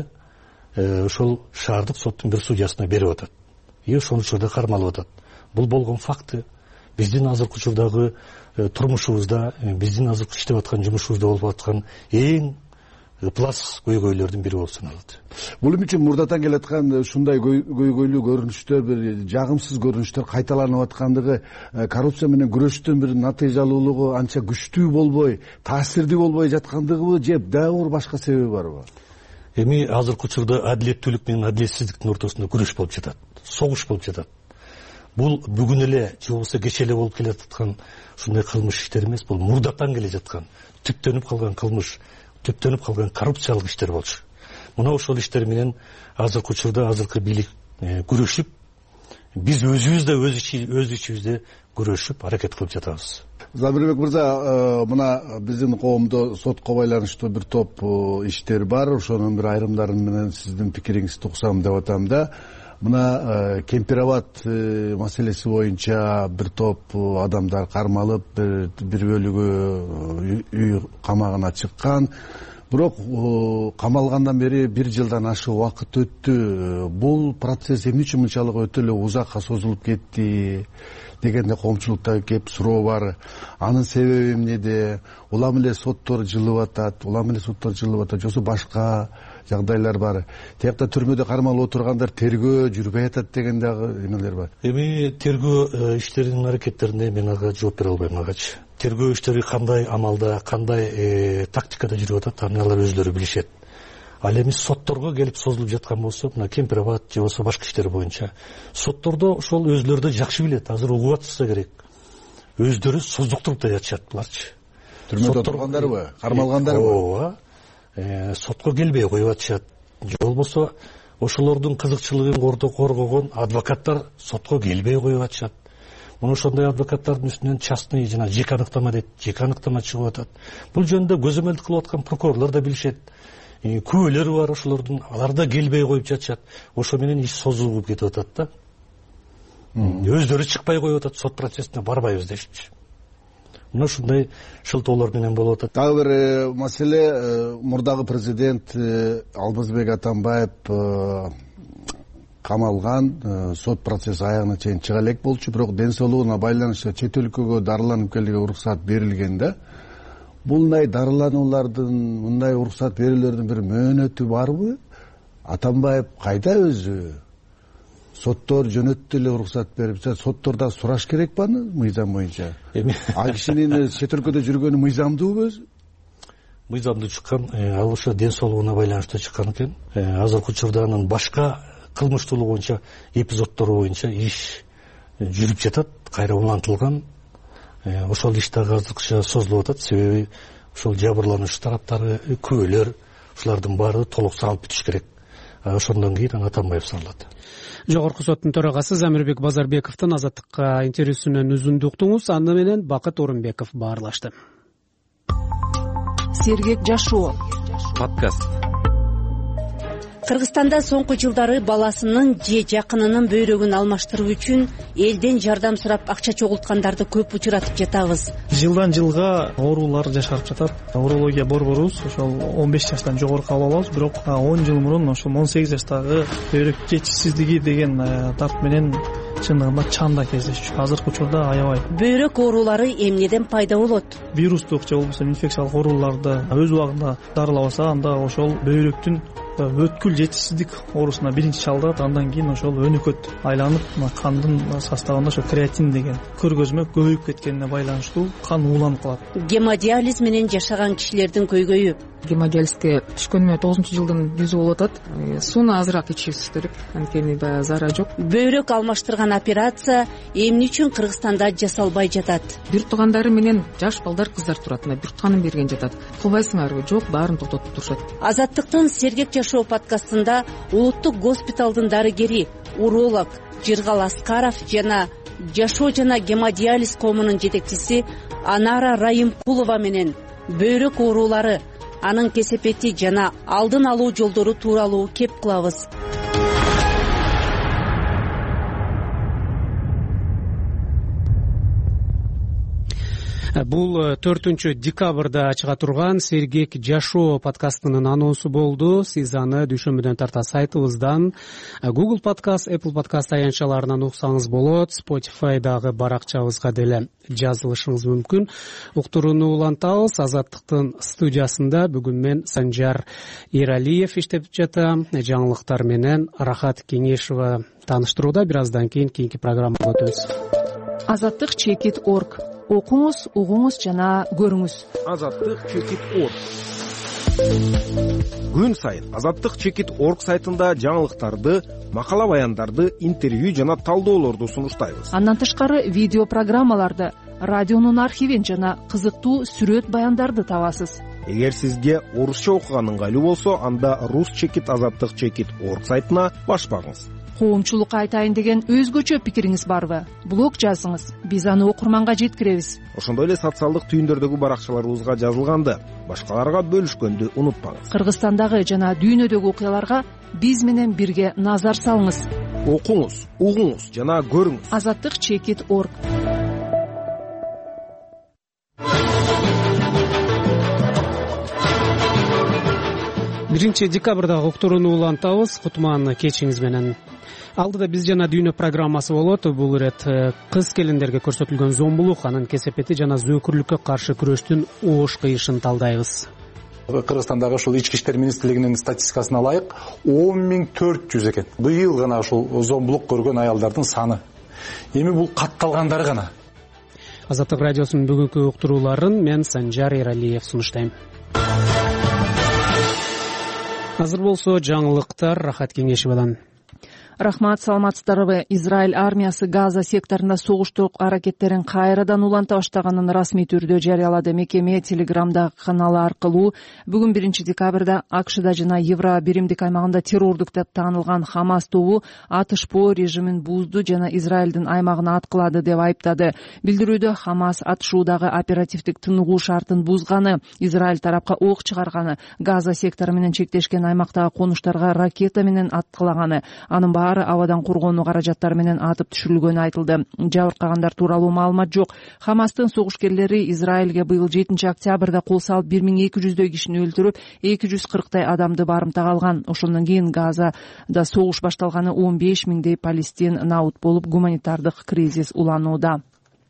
ошол шаардык соттун бир судьясына берип атат. И ошол учурда кармалып атат. Бул болгон факты. Биздин азыркы учурдагы турмушубузда, биздин азыркы иштеп аткан жумушубузда болуп аткан эң ыплас көйгөйлөрдүн бири болуп саналат. Бул үчүн мурдатан келаткан ушундай көйгөйлүү көрүнүштөр, бир жагымсыз көрүнүштөр кайталанып аткандыгы, коррупция менен күрөштүн бир натыйжалуулугу анча күчтүү болбой, таасирдүү болбой жаткандыгыбы, же дагы бир башка себеби барбы? Эми азыркы учурда адилеттүүлүк менен адилетсиздиктин ортосунда күрөш болуп жатат, согуш болуп жатат. Бул бүгүн эле же болбосо кече эле болуп келе жаткан ушундай кылмыш иштер эмес, бул мурдатан келе жаткан, түптөнүп калган кылмыш, түптөнүп калган коррупциялык иштер болчу. Мына ошол иштер менен азыркы учурда азыркы бийлик күрөшүп, биз өзүбүз да өз ичибизде күрөшүп аракет кылып жатабыз. замирбек мырза, мына биздин коомдо сотко байланыштуу бир топ иштер бар. Ошонун бир айрымдары менен сиздин пикириңизди уксам деп атам да. Мына Кемпир-Абад маселеси боюнча бир топ адамдар кармалып, бир бөлүгү үй камагына чыккан. Бирок камалгандан бери бир жылдан ашык убакыт өттү. Бул процесс эмне үчүн мынчалык өтө эле узакка созулуп кетти дегенде коомчулукта кеп суроо бар. Анын себеби эмнеде? Улам эле соттор жылып атат, улам эле соттор жылып атат, жосу башка жагдайлар бар. Тиякта түрмөдө кармалып отургандар тергөө жүрбөй атат деген дагы эмелер бар. Эми тергөө иштеринин аракеттерине мен ага жооп бере албайм агачы. Тергөө иштери кандай амалда, кандай тактикада жүрүп атат, аны алар өзлөрү билишет. Ал эми сотторго келип созулуп жаткан болсо, мына Кемпир-Абад же болбосо башка иштер боюнча соттордо ошол өзлөрү да жакшы билет, азыр угуп атышса керек. Өздөрү создуктуруп жатышат буларчы. Түрмөдө отургандарбы, кармалгандарбы? Ооба. Сотко келбей коюп атышат. Же болбосо ошолордун кызыкчылыгын коргогон адвокаттар сотко келбей коюп атышат. Мына ошондой адвокаттардын үстүнөн частный жана жеке аныктама дейт, жеке аныктама чыгып атат. Бул жөнүндө көзөмөлдүк кылып аткан прокурорлор да билишет. Күбөлөр бар ошолордун, алар да келбей коюп жатышат. Ошо менен иш созулуп кетип атат да. Өздөрү чыкпай коюп атат, сот процессине барбайбыз дешчи. Мына ушундай шылтоолор менен болуп атат. Дагы бир маселе, мурдагы президент Алмазбек Атамбаев камалган, сот процесси аягына чейин чыга элек болчу, бирок ден соолугуна байланыштуу чет өлкөгө дарыланып келүүгө уруксат берилген да. Мындай дарылануулардын, мындай уруксат берүүлөрдүн бир мөөнөтү барбы? Атамбаев кайда өзү? Соттор жөнөттү эле уруксат берип, соттордо сураш керек баны мыйзам боюнча? Эми ал кишинин чет өлкөдө жүргөнү мыйзамдуубу өзү? Мыйзамдуу чыккан, ал ошо ден соолугуна байланыштуу чыккан экен. Азыркы учурда анын башка кылмыштуулук боюнча эпизоддору боюнча иш жүрүп жатат, кайра улантылган. Ошол иш дагы азыркыча созулуп атат, себеби ошол жабырлануучу тараптары, күбөлөр, ушулардын баары толук салып бүтүш керек. Ошондон кийин Атамбаев саралат. Жогорку соттун төрагасы Замирбек Базарбековдун Азаттыкка интервьюсунан үзүндү уктуңуз, аны менен Бакыт Орунбеков баарлашты. Сергек жашоо подкаст. Кыргызстанда соңку жылдары баласынын же жакынынын бөйрөгүн алмаштыруу үчүн элден жардам сурап акча чогулткандарды көп учуратып жатабыз. Жылдан жылга оорулар жашарып жатат. Урология борборубуз ошол он беш жаштан жогору кабыл алабыз, бирок он жыл мурун ошол он сегиз жаштагы бөйрөк жетишсиздиги деген тарт менен чындыгында чанда кездешчү. Азыркы учурда аябай. Бөйрөк оорулары эмнеден пайда болот? Вирустук же болбосо инфекциялык ооруларды өз убагында дарылабаса, анда ошол бөйрөктүн өткүл жетишсиздик оорусуна биринчи чалдырат, андан кийин ошол өнөкөт айланып, кандын составында ошо креатин деген көргөзмө көбөйүп кеткенине байланыштуу кан ууланып калат. Гемодиализ менен жашаган кишилердин көйгөйү. Гемодиализге түшкөнүмө тогузунчу жылдын жүзү болуп атат. Сууну азыраак ичишибиз керек, анткени баягы зара жок. Бөйрөк алмаштырган операция эмне үчүн Кыргызстанда жасалбай жатат? Бир туугандары менен жаш балдар, кыздар турат. Мына бир туганын берген жатат. Кылбайсыңарбы? Жок, баарын токтотуп турушат. Азаттыктын Сергек жашоо подкастында улуттук госпиталдын дарыгери, уролог Жыргал Аскаров жана жашоо жана гемодиализ коомунун жетекчиси Анара Райымкулова менен бөйрөк оорулары, анын кесепети жана алдын алуу жолдору тууралуу кеп кылабыз. Бул төртүнчү декабрда чыга турган Сергек жашоо подкастынын анонсу болду. Сиз аны дүйшөмбүдөн тарта сайтыбыздан, Google Podcast, Apple Podcast аянтчаларынан уксаңыз болот. Spotify'дагы баракчабызга деле жазылышыңыз мүмкүн. Уктурууну улантабыз. Азаттыктын студиясында бүгүн мен Санжар Эралиев иштеп жатам. Жаңылыктар менен Рахат Кеңешова тааныштырууда. Бир аздан кийин кийинки программага өтөбүз. Азаттык чекит точка орг. Окуңуз, угуңуз жана көрүңүз. Азаттык чекит точка орг. Күн сайын Азаттык чекит точка орг сайтында жаңылыктарды, макала баяндарды, интервью жана талдоолорду сунуштайбыз. Андан тышкары видео программаларды, радионун архивин жана кызыктуу сүрөт баяндарды табасыз. Эгер сизге орусча окуган ыңгайлуу болсо, анда рус чекит азаттык чекит точка орг сайтына баш багыңыз. коомчулукка айтайын деген өзгөчө пикириңиз барбы? Блог жазыңыз, биз аны окурманга жеткиребиз. Ошондой эле социалдык түйүндөрдөгү баракчаларыбызга жазылганды башкаларга бөлүшкөндү унутпаңыз. Кыргызстандагы жана дүйнөдөгү окуяларга биз менен бирге назар салыңыз. Окуңуз, угуңуз жана көрүңүз. азаттык чекит точка орг. биринчи декабрдагы уктурууну улантабыз. Кутман кечиңиз менен. Алдыда биз жана дүйнө программасы болот. Бул ирет кыз келиндерге көрсөтүлгөн зомбулук, анын кесепети жана зөөкүрлүккө каршы күрөштүн оош кыйышын талдайбыз. Кыргызстандагы ушул ички иштер министрлигинин статистикасына ылайык он миң төрт жүз экен. Быйыл гана ушул зомбулук көргөн аялдардын саны. Эми бул катталгандары гана. Азаттык радиосунун бүгүнкү уктурууларын мен Санжар Эралиев сунуштайм. Азыр болсо жаңылыктар Рахат Кеңешевадан. Рахмат, саламатсыздарбы? Израиль армиясы Газа секторунда согуштук аракеттерин кайрадан уланта баштаганын расмий түрдө жарыялады. Мекеме Телеграмда каналы аркылуу бүгүн биринчи декабрда АКШда жана Евро биримдик аймагында террордук деп таанылган Хамас тобу атышпоо режимин бузду жана Израилдин аймагына аткылады деп айыптады. Билдирүүдө Хамас атышуудагы оперативдик тыныгуу шартын бузганы, Израиль тарапка ок чыгарганы, Газа сектору менен чектешкен аймактагы конуштарга ракета менен аткылаганы, анын баары абадан коргонуу каражаттары менен атып түшүрүлгөнү айтылды. Жабыркагандар тууралуу маалымат жок. Хамастын согушкерлери Израилге быйыл жетинчи октябрда кол салып бир миң эки жүздөй кишини өлтүрүп, эки жүз кырктай адамды барымтага алган. Ошондон кийин Газада согуш башталганы он беш миңдей Палестин наут болуп, гуманитардык кризис уланууда.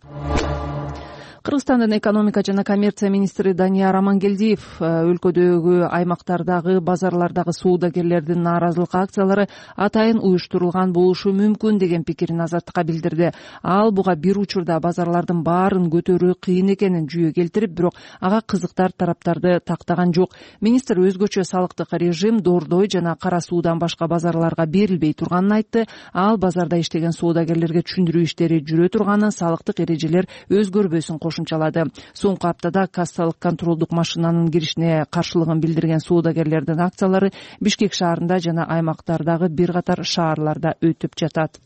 Кыргызстандын экономика жана коммерция министри Данияр Амангелдиев өлкөдөгү аймактардагы базарлардагы соодагерлердин нааразылык акциялары атайын уюштурулган болушу мүмкүн деген пикирин Азаттыкка билдирди. Ал буга бир учурда базарлардын баарын көтөрүү кыйын экенин жүйө келтирип, бирок ага кызыктар тараптарды тактаган жок. Министр өзгөчө салыктык режим Дордой жана Кара Суудан башка базарларга берилбей турганын айтты. Ал базарда иштеген соодагерлерге түшүндүрүү иштери жүрө турганын, салыктык эрежелер өзгөрбөсүн кошумчалады. Соңку аптада кассалык контролдук машинанын киришине каршылыгын билдирген соодагерлердин акциялары Бишкек шаарында жана аймактардагы бир катар шаарларда өтүп жатат.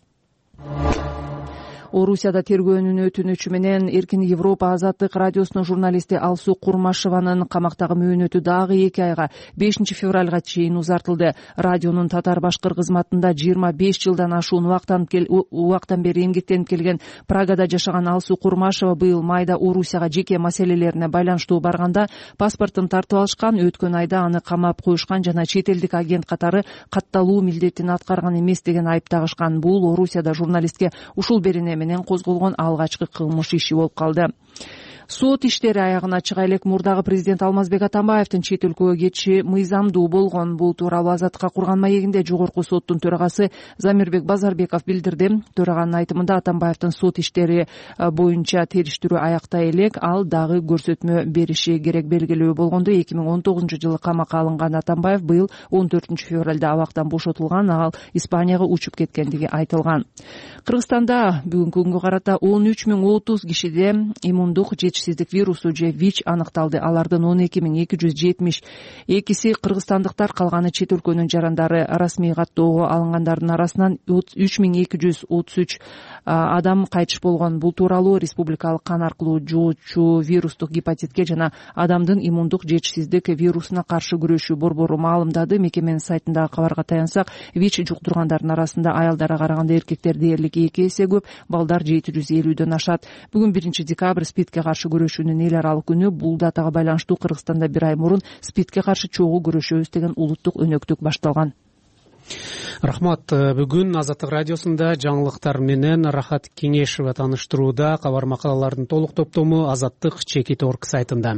Орусияда тергөөнүн өтүнүчү менен Эркин Европа Азаттык радиосунун журналисти Алсуу Курмашеванын камактагы мөөнөтү дагы эки айга бешинчи февралга чейин узартылды. Радионун татар-башкыр кызматында жыйырма беш жылдан ашуун убактан бери эмгектенип келген Прагада жашаган Алсуу Курмашева быйыл майда Орусияга жеке маселелерине байланыштуу барганда паспортун тартып алышкан, өткөн айда аны камап коюшкан жана чет элдик агент катары катталуу милдетин аткарган эмес деген айып тагышкан. Бул Орусияда журналистке ушул берене менен козголгон алгачкы кылмыш иши болуп калды. Сот иштери аягына чыга элек мурдагы президент Алмазбек Атамбаевдин чет өлкөгө кетиши мыйзамдуу болгон. Бул тууралуу Азаттыкка курган маегинде жогорку соттун төрагасы Замирбек Базарбеков билдирди. Төраганын айтымында Атамбаевдин сот иштери боюнча териштирүү аяктай элек, ал дагы көрсөтмө бериши керек. Белгилүү болгондой, эки миң он тогузунчу жылы камакка алынган Атамбаев быйыл он төртүнчү февралда абактан бошотулган, ал Испанияга учуп кеткендиги айтылган. Кыргызстанда бүгүнкү күнгө карата он үч миң отуз кишиде иммундук жетишсиздик вирусу же ВИЧ аныкталды. Алардын он эки миң эки жүз жетимиш экиси кыргызстандыктар, калганы чет өлкөнүн жарандары. Расмий каттоого алынгандардын арасынан үч миң эки жүз отуз үч адам кайтыш болгон. Бул тууралуу республикалык кан аркылуу жугуучу вирустук гепатитке жана адамдын иммундук жетишсиздик вирусуна каршы күрөшүү борбору маалымдады. Мекеменин сайтындагы кабарга таянсак, ВИЧ жуктургандардын арасында аялдарга караганда эркектер дээрлик эки эсе көп, балдар жети жүз элүүдөн ашат. Бүгүн биринчи декабрь СПИДке каршы күрөшүүнүн эл аралык күнү. Бул датага байланыштуу Кыргызстанда бир ай мурун СПИДке каршы чогуу күрөшөбүз деген улуттук өнөктүк башталган. Рахмат. Бүгүн Азаттык радиосунда жаңылыктар менен Рахат Кеңешева тааныштырууда. Кабар макалалардын толук топтому Азаттык чекит точка орг сайтында.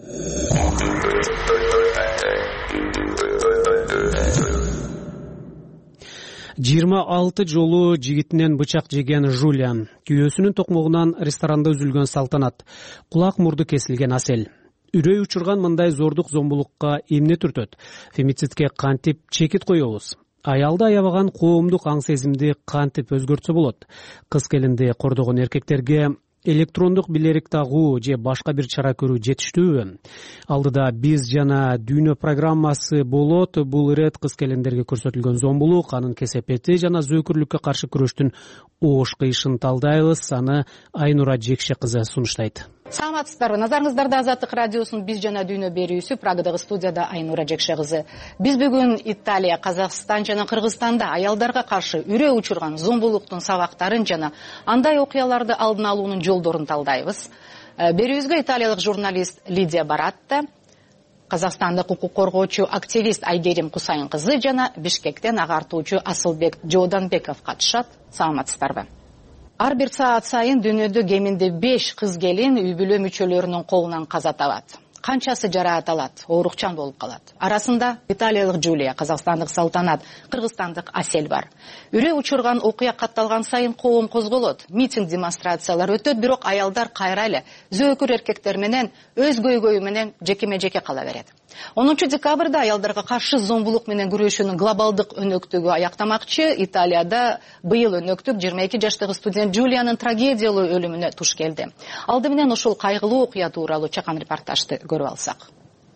жыйырма алты жолу жигитинен бычак жеген Жулиан, күйөөсүнүн токмогунан ресторанда үзүлгөн салтанат, кулак мурду кесилген Асел. Үрөй учурган мындай зордук зомбулукка эмне түртөт? Фемицидке кантип чекит коебуз? Аялды аябаган коомдук аң сезимди кантип өзгөртсө болот? Кыз келинди кордогон эркектерге электрондук билерик тагуу же башка бир чара көрүү жетиштүүбү? Алдыда биз жана дүйнө программасы болот. Бул ирет кыз келиндерге көрсөтүлгөн зомбулук, анын кесепети жана зөөкүрлүккө каршы күрөштүн оош кыйшын талдайбыз. Аны Айнура Жекше кызы сунуштайт. Саламатсыздарбы, назарыңыздарда Азаттык радиосунун биз жана дүйнө берүүсү. Прагадагы студияда Айнура Жекше кызы. Биз бүгүн Италия, Казакстан жана Кыргызстанда аялдарга каршы үрөө учурган зомбулуктун сабактарын жана андай окуяларды алдын алуунун жолдорун талдайбыз. Берүүбүзгө италиялык журналист Лидия Баратта, казакстандык укук коргоочу активист Айгерим Кусайын кызы жана Бишкектен агартуучу Асылбек Жооданбеков катышат. Саламатсыздарбы? Ар бир саат сайын дүйнөдө кеминде беш кыз келин үй бүлө мүчөлөрүнүн колунан каза табат. Канчасы жараат алат, оорукчан болуп калат. Арасында италиялык Жулия, казакстандык Салтанат, кыргызстандык Асель бар. Үрөө учурган окуя катталган сайын коом козголот, митинг, демонстрациялар өтөт, бирок аялдар кайра эле зөөкүр эркектер менен өз көйгөйү менен жекеме жеке кала берет. онунчу декабрда аялдарга каршы зомбулук менен күрөшүүнүн глобалдык өнөктүгү аяктамакчы. Италияда быйыл өнөктүк жыйырма эки жаштагы студент Жулиянын трагедиялуу өлүмүнө туш келди. Алды менен ушул кайгылуу окуя тууралуу чакан репортажды көрүп алсак.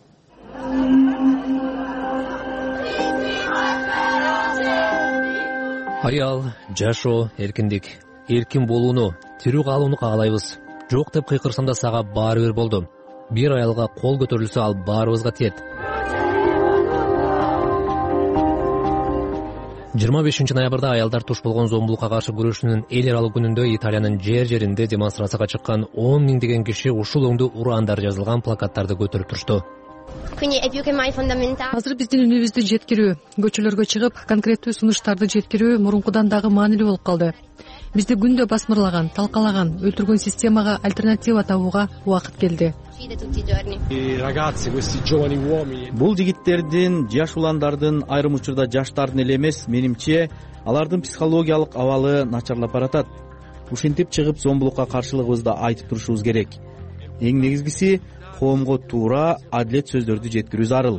Аял, жашоо, эркиндик, эркин болууну, тирүү калууну каалайбыз. Жок деп кыйкырсам да сага баары бир болду. Бир аялга кол көтөрүлсө ал баарыбызга тиет. жыйырма бешинчи ноябрда аялдар туш болгон зомбулукка каршы күрөшүүнүн эл аралык күнүндө Италиянын жер жеринде демонстрацияга чыккан он миңдеген киши ушул оңдуу ураандар жазылган плакаттарды көтөрүп турушту. Азыр биздин үнүбүздү жеткирүү, көчөлөргө чыгып конкреттүү сунуштарды жеткирүү мурункудан дагы маанилүү болуп калды. Бизди күндө басмырлаган, талкалаган, өлтүргөн системага альтернатива табууга убакыт келди. Бул жигиттердин, жаш уландардын, айрым учурда жаштардын эле эмес, менимче алардын психологиялык абалы начарлап баратат. Ушинтип чыгып зомбулукка каршылыгыбызды айтып турушубуз керек. Эң негизгиси коомго туура, адилет сөздөрдү жеткирүү зарыл.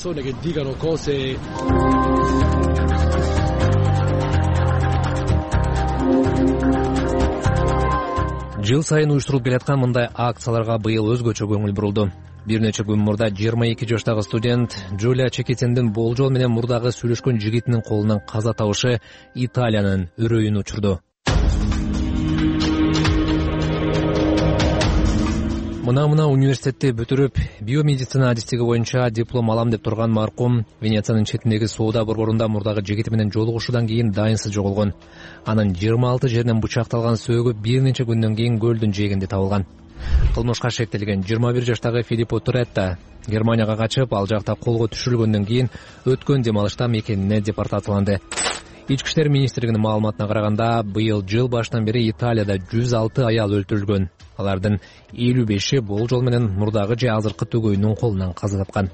Жыл сайын уюштурулуп келаткан мындай акцияларга быйыл өзгөчө көңүл бурулду. Бир нече күн мурда жыйырма эки жаштагы студент Жулия Чекетендин болжол менен мурдагы сүйлөшкөн жигитинин колунан каза табышы Италиянын үрөйүн учурду. Мына-мына университетти бүтүрүп, биомедицина адистиги боюнча диплом алам деп турган маркум Венециянын четиндеги соода борборунда мурдагы жигити менен жолугушуудан кийин дайынсыз жоголгон. Анын жыйырма алты жеринен бычакталган сөөгү бир нече күндөн кийин көлдүн жээгинде табылган. Кылмышка шектелген жыйырма бир жаштагы Филиппо Туретта Германияга качып, ал жакта колго түшүрүлгөндөн кийин өткөн дем алышта мекенине депортацияланды. Ички иштер министрлигинин маалыматына караганда, быйыл жыл башынан бери Италияда жүз алты аял өлтүрүлгөн. Алардын элүү беши болжол менен мурдагы же азыркы төгөйүнүн колунан каза тапкан.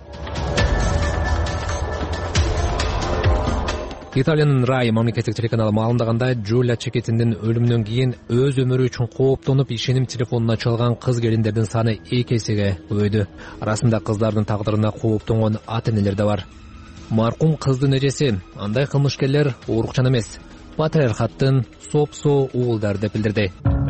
Италиянын Рай мамлекеттик телеканалы маалымдагандай, Жулия Чекетиндин өлүмүнөн кийин өз өмүрү үчүн кооптонуп ишеним телефонуна чалган кыз келиндердин саны эки эсеге көбөйдү. Арасында кыздардын тагдырына кооптонгон ата-энелер да бар. Маркум кыздын эжеси, андай кылмышкерлер оорукчан эмес, патриархаттын сопсо уулдары деп билдирди.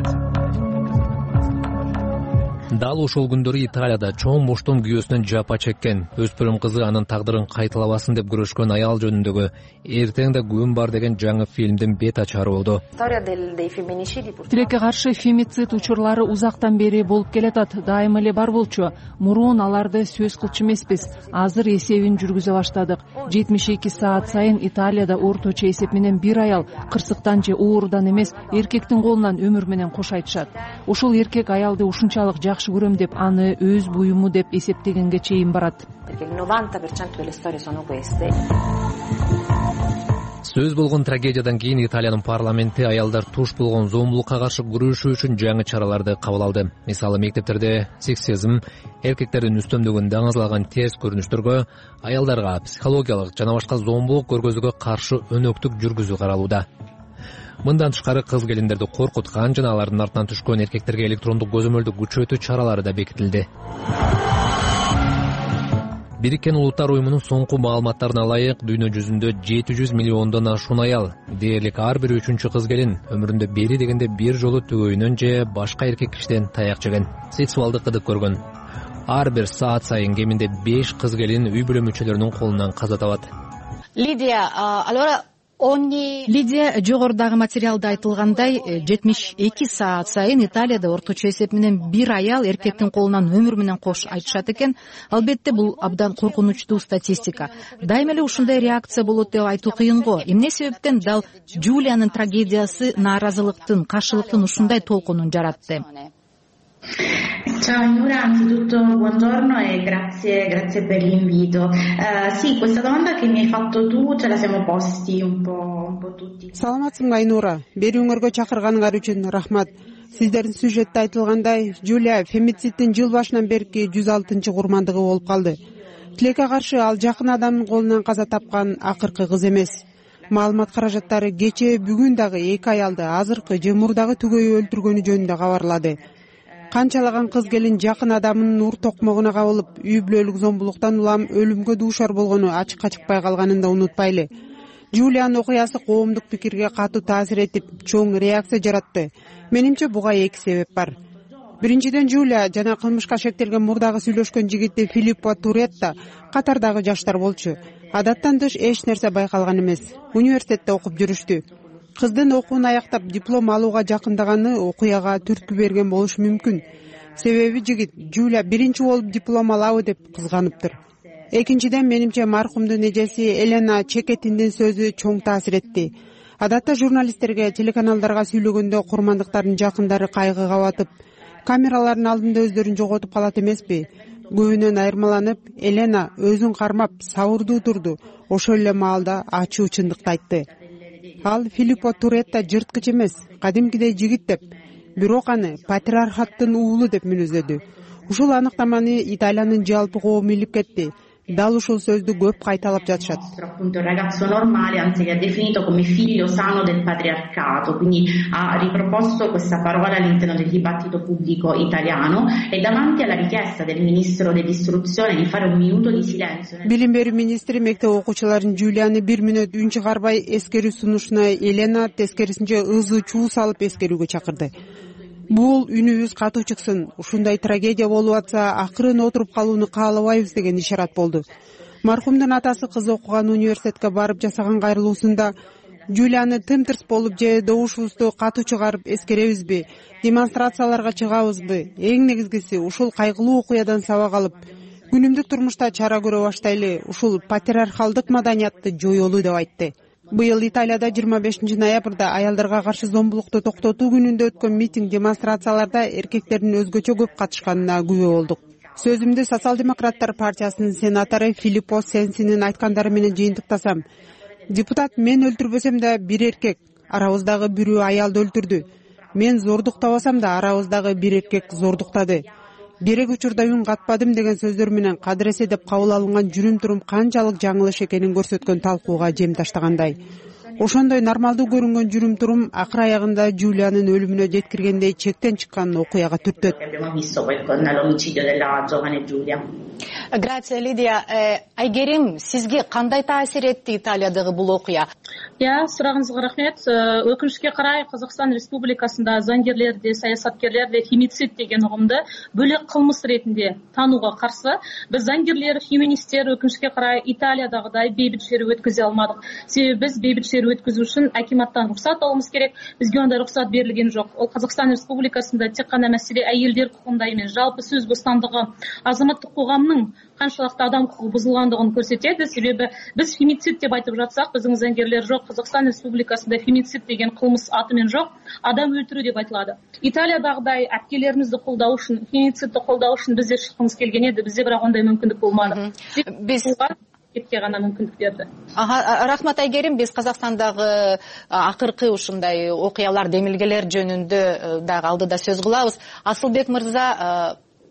Дал ушул күндөрү Италияда чоң боштон күйөөсүнөн жапа чеккен, өспүрүм кызы анын тагдырын кайталабасын деп күрөшкөн аял жөнүндөгү «Эртең да күн бар» деген жаңы фильмдин бет ачары болду. Тилекке каршы фемицид учурлары узактан бери болуп келатат, дайыма эле бар болчу. Мурун аларды сөз кылчу эмеспиз. Азыр эсебин жүргүзө баштадык. жетимиш эки саат сайын Италияда орточо эсеп менен бир аял кырсыктан же оорудан эмес, эркектин колунан өмүр менен кош айтышат. Ушул эркек аялды ушунчалык жакшы көрөм деп, аны өз буюму деп эсептегенге чейин барат. Сөз болгон трагедиядан кийин Италиянын парламенти аялдар туш болгон зомбулукка каршы күрөшүү үчүн жаңы чараларды кабыл алды. Мисалы, мектептерде сексизм, эркектердин үстөмдүгүн даңазалаган терс көрүнүштөргө, аялдарга психологиялык жана башка зомбулук көргөзүүгө каршы өнөктүк жүргүзүү каралууда. Мындан тышкары кыз келиндерди коркуткан жана алардын артынан түшкөн эркектерге электрондук көзөмөлдү күчөтүү чаралары да бекитилди. Бириккен Улуттар Уюмунун соңку маалыматтарына ылайык дүйнө жүзүндө жети жүз миллиондон ашуун аял, дээрлик ар бир үчүнчү кыз келин өмүрүндө бери дегенде бир жолу түгөйүнөн же башка эркек кишиден таяк жеген, сексуалдык кыдык көргөн. Ар бир саат сайын кеминде беш кыз келин үй бүлө мүчөлөрүнүн колунан каза табат. Лидия, алора Лидия, жогорудагы материалда айтылгандай, жетимиш эки саат сайын Италияда орточо эсеп менен бир аял эркектин колунан өмүр менен кош айтышат экен. Албетте бул абдан коркунучтуу статистика. Дайыма эле ушундай реакция болот деп айтуу кыйын го. Эмне себептен дал Джулиянын трагедиясы нааразылыктын, каршылыктын ушундай толкунун жаратты? Ciao Ainura, anzitutto buongiorno e grazie, grazie per l'invito. Uh, sì, questa domanda che mi hai fatto tu ce la siamo posti un po', un po' tutti. Саламатсыңбы Айнура, берүүңөргө чакырганыңар үчүн рахмат. Сиздердин сюжетте айтылгандай, Джулия фемицидтин жыл башынан берки жүз алтынчы курмандыгы болуп калды. Тилекке каршы ал жакын адамдын колунан каза тапкан акыркы кыз эмес. Маалымат каражаттары кечээ бүгүн дагы эки аялды азыркы же мурдагы түгөйү өлтүргөнү жөнүндө кабарлады. Канчалаган кыз келин жакын адамынын ур токмогуна кабылып, үй бүлөлүк зомбулуктан улам өлүмгө дуушар болгону ачыкка чыкпай калганын да унутпайлы. Джулиянын окуясы коомдук пикирге катуу таасир этип, чоң реакция жаратты. Менимче буга эки себеп бар. Биринчиден, Джулия жана кылмышка шектелген мурдагы сүйлөшкөн жигити Филиппо Туретта катардагы жаштар болчу. Адаттан тыш эч нерсе байкалган эмес. Университетте окуп жүрүштү. Кыздын окуун аяктап диплом алууга жакындаганы окуяга түрткү берген болушу мүмкүн. Себеби жигит Джулия биринчи болуп диплом алабы деп кызганыптыр. Экинчиден, менимче маркумдун эжеси Елена Чекетиндин сөзү чоң таасир этти. Адатта журналисттерге, телеканалдарга сүйлөгөндө курмандыктардын жакындары кайгыга батып, камералардын алдында өздөрүн жоготуп калат эмеспи? Көбүнөн айырмаланып, Елена өзүн кармап, сабырдуу турду. Ошол эле маалда ачуу чындыкты айтты. Ал Филиппо Туретта жырткыч эмес, кадимкидей жигит деп, бирок аны патриархаттын уулу деп мүнөздөдү. Ушул аныктаманы Италиянын жалпы коому илип кетти. Дал ушул сөздү көп кайталап жатышат. Appunto il ragazzo normale, anzi che ha definito come figlio sano del patriarcato, quindi ha riproposto questa parola all'interno del dibattito pubblico italiano e davanti alla richiesta del ministro dell'istruzione di fare un minuto di silenzio. Билим берүү министри мектеп окуучуларын Джулияны бир мүнөт үн чыгарбай эскерүү сунушуна Елена тескерисинче ызы чуу салып эскерүүгө чакырды. Бул үнүбүз катуу чыксын, ушундай трагедия болуп атса, акырын отуруп калууну каалабайбыз деген ишарат болду. Маркумдун атасы кызы окуган университетке барып жасаган кайрылуусунда Джулияны тым-тырс болуп же добушубузду катуу чыгарып эскеребизби, демонстрацияларга чыгабызбы? Эң негизгиси ушул кайгылуу окуядан сабак алып, күнүмдүк турмушта чара көрө баштайлы, ушул патриархалдык маданиятты жоёлу деп айтты. Быйыл Италияда жыйырма бешинчи ноябрда аялдарга каршы зомбулукту токтотуу күнүндө өткөн митинг демонстрацияларда эркектердин өзгөчө көп катышканына күбө болдук. Сөзүмдү Социал-демократтар партиясынын сенатору Филиппо Сенсинин айткандары менен жыйынтыктасам, депутат мен өлтүрбөсөм да бир эркек, арабыздагы бирөө аялды өлтүрдү. Мен зордуктабасам да арабыздагы бир эркек зордуктады. Керек учурда үн катпадым деген сөздөр менен кадыресе деп кабыл алынган жүрүм-турум канчалык жаңылыш экенин көрсөткөн талкууга жем таштагандай. Ошондой нормалдуу көрүнгөн жүрүм-турум акыр аягында Джулиянын өлүмүнө жеткиргендей чектен чыккан окуяга түртөт. Grazie Лидия. Айгерим, сизге кандай таасир этти Италиядагы бул окуя? Я, сурагыңызга рахмет. Өкүнүчкө карай Казакстан Республикасында заңгерлерди, саясаткерлерди фемицид деген угумду бөлөк кылмыш ретинде таанууга каршы. Биз заңгерлер, феминисттер өкүнүчкө карай Италиядагыдай бейбит шерүү өткөзө алмадык. Себеби биз бейбит шерүү өткөзүү үчүн акиматтан уруксат алабыз керек. Бизге андай уруксат берилген жок. Ол Казакстан Республикасында тек гана маселе айылдар укугунда эмес, жалпы сөз бостандыгы, азаматтык коомдун канчалыкты адам укугу бузулгандыгын көрсөтөт. Себеби биз фемицид деп айтып жатсак, биздин заңгерлер жок. Казакстан Республикасында фемицид деген кылмыш аты менен жок, адам өлтүрүү деп айтылады. Италиядагыдай апкелерибизди колдоо үчүн, фемицидди колдоо үчүн бизде чыккыбыз келген эди, бизде бирок андай мүмкүндүк болмады. Биз кетке гана мүмкүндүк берди. Ага, рахмат Айгерим, биз Казакстандагы акыркы ушундай окуялар, демилгелер жөнүндө дагы алдыда сөз кылабыз. Асылбек мырза,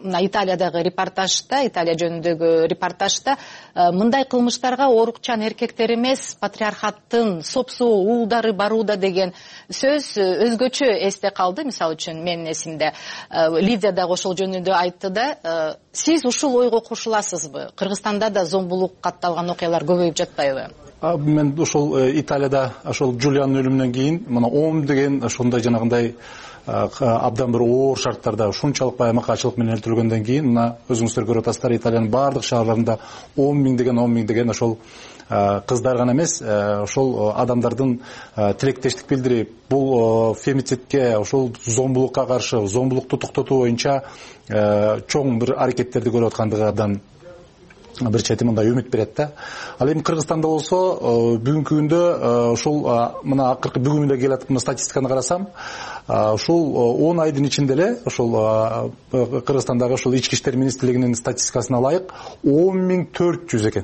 мына Италиядагы репортажда, Италия жөнүндөгү репортажда мындай кылмыштарга орукчан эркектер эмес, патриархаттын сопсуу уулдары барууда деген сөз өзгөчө эсте калды. Мисалы үчүн менин эсимде Лидия дагы ошол жөнүндө айтты да. Сиз ушул ойго кошуласызбы? Кыргызстанда да зомбулук катталган окуялар көбөйүп жатпайбы? Мен ошол Италияда ошол Джулианын өлүмүнөн кийин мына ом деген ошондой жанагындай абдан бир оор шарттарда ушунчалык баймакачылык менен өлтүрүлгөндөн кийин мына өзүңүздөр көрүп атасыздар, Италиянын баардык шаарларында он миң деген он миң деген ошол кыздар гана эмес, ошол адамдардын тилектештик билдирип, бул фемицидке, ошол зомбулукка каршы, зомбулукту токтотуу боюнча чоң бир аракеттерди көрүп аткандыгы абдан бир чети мындай үмүт берет да. Ал эми Кыргызстанда болсо бүгүнкү күндө ошол мына акыркы бүгүн эле келатып мына статистиканы карасам, ушул он айдын ичинде эле ошол Кыргызстандагы ошол ички иштер министрлигинин статистикасына ылайык он миң төрт жүз экен.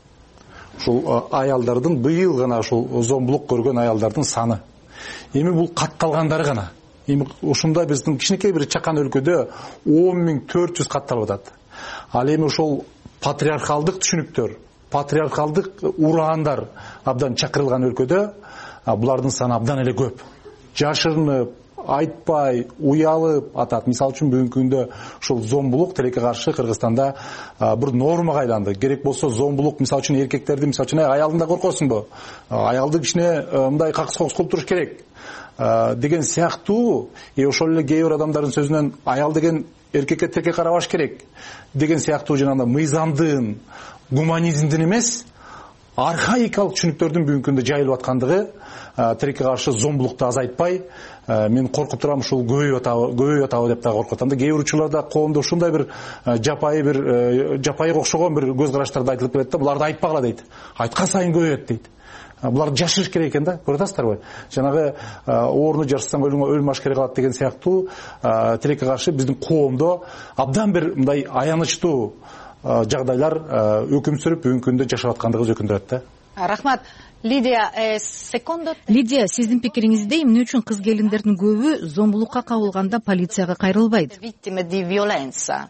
Ушул аялдардын быйыл гана ушул зомбулук көргөн аялдардын саны. Эми бул катталгандары гана. Эми ушундай биздин кичинекей бир чакан өлкөдө он миң төрт жүз катталып атат. Ал эми ошол патриархалдык түшүнүктөр, патриархалдык ураандар абдан чакырылган өлкөдө булардын саны абдан эле көп. Жашырынып, айтпай, уялып атат. Мисалы үчүн бүгүнкү күндө ушул зомбулук тилекке каршы Кыргызстанда бир нормага айланды. Керек болсо зомбулук мисалы үчүн эркектерди мисалы үчүн аялдын да коркосуңбу? Аялды кичине мындай какс кокс кылып туруш керек деген сыяктуу, и ошол эле кээ бир адамдардын сөзүнөн аял деген эркекке текке карабаш керек деген сыяктуу жанагындай мыйзамдын, гуманизмдин эмес, архаикалык түшүнүктөрдүн бүгүнкү күндө жайылып аткандыгы тилекке каршы зомбулукту азайтпай, мен коркуп турам ушул көбөйүп атабы, көбөйүп атабы деп да коркуп атам да. Кээ бир учурларда коомдо ушундай бир жапайы бир жапайыга окшогон бир көз караштарда айтылып келет да, буларды айтпагыла дейт. Айткан сайын көбөйөт дейт. Буларды жашырыш керек экен да, көрүп атасыздарбы? Жанагы орну жашырсаң өлүм ашкере калат деген сыяктуу тилекке каршы биздин коомдо абдан бир мындай аянычтуу жагдайлар өкүм сүрүп бүгүнкү күндө жашап аткандыгыбыз өкүндүрөт да. Рахмат. Лидия, секондо Лидия, сиздин пикириңизде эмне үчүн кыз келиндердин көбү зомбулукка кабылганда полицияга кайрылбайт? Vittime di violenza.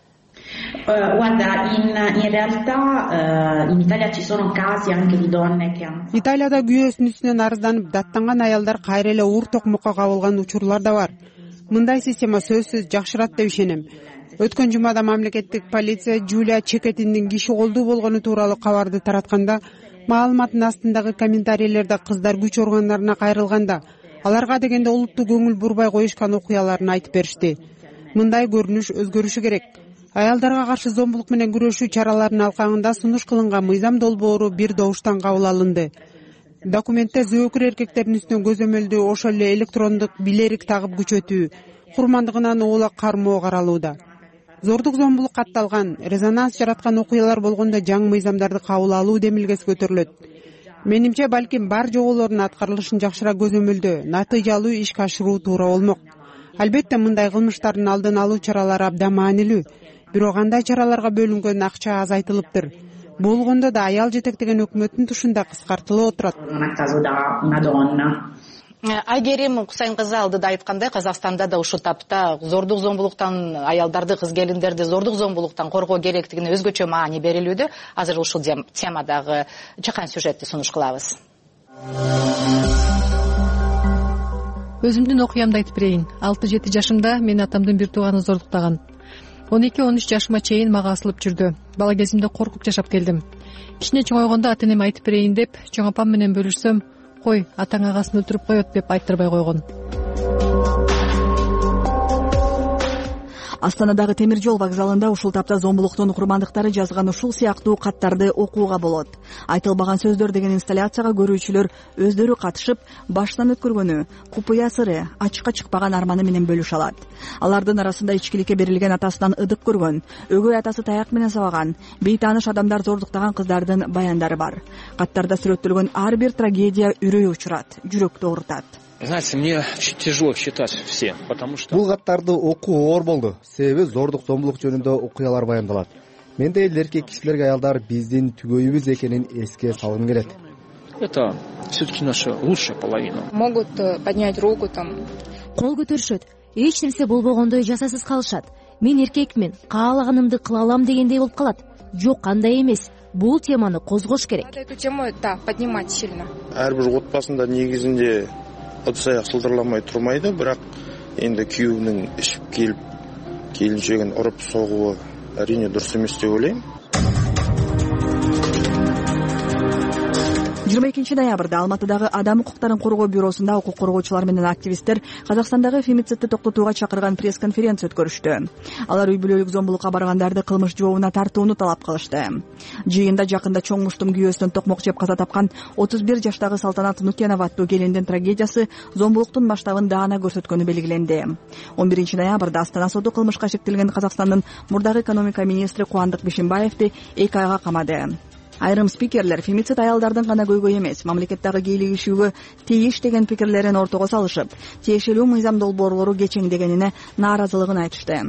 Guarda, in, in realtà in Italia ci sono casi anche di donne che hanno Италияда күйөөсүнүн үстүнөн арызданып даттанган аялдар кайра эле уур токмокко кабылган учурлар да бар. Мындай система сөзсүз жакшырат деп ишенем. Өткөн жумада мамлекеттик полиция Жулия Чекетиндин киши колдуу болгону тууралуу кабарды таратканда, маалыматтын астындагы комментарийлерде кыздар күч органдарына кайрылганда, аларга дегенде улутту көңүл бурбай коюшкан окуяларын айтып беришти. Мындай көрүнүш өзгөрүшү керек. Аялдарга каршы зомбулук менен күрөшүү чараларынын алкагында сунуш кылынган мыйзам долбоору бир добуштан кабыл алынды. Документте зөөкүр эркектердин үстүнөн көзөмөлдүү, ошол эле электрондук билерик тагып күчөтүү, курмандыгынан уулак кармоо каралууда. Зордук зомбулук катталган, резонанс жараткан окуялар болгондо жаңы мыйзамдарды кабыл алуу демилгеси көтөрүлөт. Менимче, балким бар жоболордун аткарылышын жакшыраак көзөмөлдөө, натыйжалуу ишке ашыруу туура болмок. Албетте, мындай кылмыштардын алдын алуу чаралары абдан маанилүү. Бирок андай чараларга бөлүнгөн акча азайтылыптыр. Болгондо да аял жетектеген өкмөттүн тушунда кыскартылып отурат. Айгерим Кусайн кызы алдыда айткандай, Казакстанда да ушул тапта зордук зомбулуктан аялдарды, кыз келиндерди зордук зомбулуктан коргоо керектигине өзгөчө маани берилүүдө. Азыр ушул темадагы чакан сюжетти сунуш кылабыз. Өзүмдүн окуямды айтып берейин. алты жети жашымда мен атамдын бир тууганы зордуктаган. он эки он үч жашыма чейин мага асылып жүрдү. Бала кезимде коркуп жашап келдим. Кичине чоңойгондо ата энеме айтып берейин деп, чоң апам менен бөлүшсөм, кой, атаң агасын өлтүрүп коет деп айттырбай койгон. Астанадагы темир жол вокзалында ушул тапта зомбулуктун курмандыктары жазган ушул сыяктуу каттарды окууга болот. Айтылбаган сөздөр деген инсталляцияга көрүүчүлөр өздөрү катышып, баштан өткөргөнү, купуя сыры, ачыкка чыкпаган арманы менен бөлүшө алат. Алардын арасында ичкиликке берилген атасынан ыдык көргөн, өгөй атасы таяк менен сабаган, бейтааныш адамдар зордуктаган кыздардын баяндары бар. Каттарда сүрөттөлгөн ар бир трагедия үрөй учурат, жүрөктү оорутат. Знаете, мне тяжело читать все, потому что... Бул каттарды окуу оор болду. Себеби зордук зомбулук жөнүндө окуялар баяндалат. Менде эле эркек кишилерге аялдар биздин түгөйүбүз экенин эске салгым келет. Это все-таки наша лучшая половина. Могут поднять руку там. Кол көтөрүшөт. Эч нерсе болбогондой жасасыз калышат. мен эркекмин, каалаганымды кыла алам дегендей болуп калат. Жок, андай эмес. Бул теманы козгош керек. Эту тему, да, поднимать сильно. Ар бир отбасында негизинде ыдыс аяк сылдырламай турмайды, бирок энди күйөөнүн ичип келип келинчегин уруп согуу әрине дұрыс емес деп ойлаймын. жыйырма экинчи ноябрда Алматыдагы Адам укуктарын коргоо бюросунда укук коргоочулар менен активисттер Казакстандагы фемицидти токтотууга чакырган пресс-конференция өткөрүштү. Алар үй бүлөлүк зомбулукка баргандарды кылмыш жообуна тартууну талап кылышты. Жыйында жакында чоң муштум күйөөсүнөн токмок жеп каза тапкан отуз бир жаштагы Салтанат Нукенова аттуу келиндин трагедиясы зомбулуктун масштабын даана көрсөткөнү белгиленди. он биринчи ноябрда Астана соду кылмышка шектелген Казакстандын мурдагы экономика министри Кубандык Бишимбаевди эки айга камады. Айрым спикерлер фемицид аялдардын гана көйгөй эмес, мамлекеттеги кийлигишүүгө тийиш деген пикирлерин ортого салышып, тиешелүү мыйзам долбоорлору кечең дегенине нааразылыгын айтышты.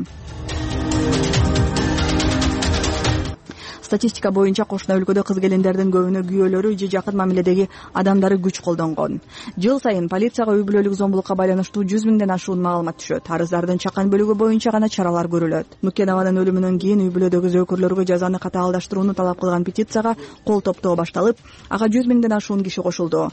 Статистика боюнча кошуна өлкөдө кыз келиндердин көбүнө күйөөлөрү же жакын мамиледеги адамдары күч колдонгон. Жыл сайын полицияга үй бүлөлүк зомбулукка байланыштуу жүз миңден ашуун маалымат түшөт. Арыздардын чакан бөлүгү боюнча гана чаралар көрүлөт. Нукенованын өлүмүнөн кийин үй бүлөдөгү зөөкүрлөргө жазаны катаалдаштырууну талап кылган петицияга кол топтоо башталып, ага жүз миңден ашуун киши кошулду.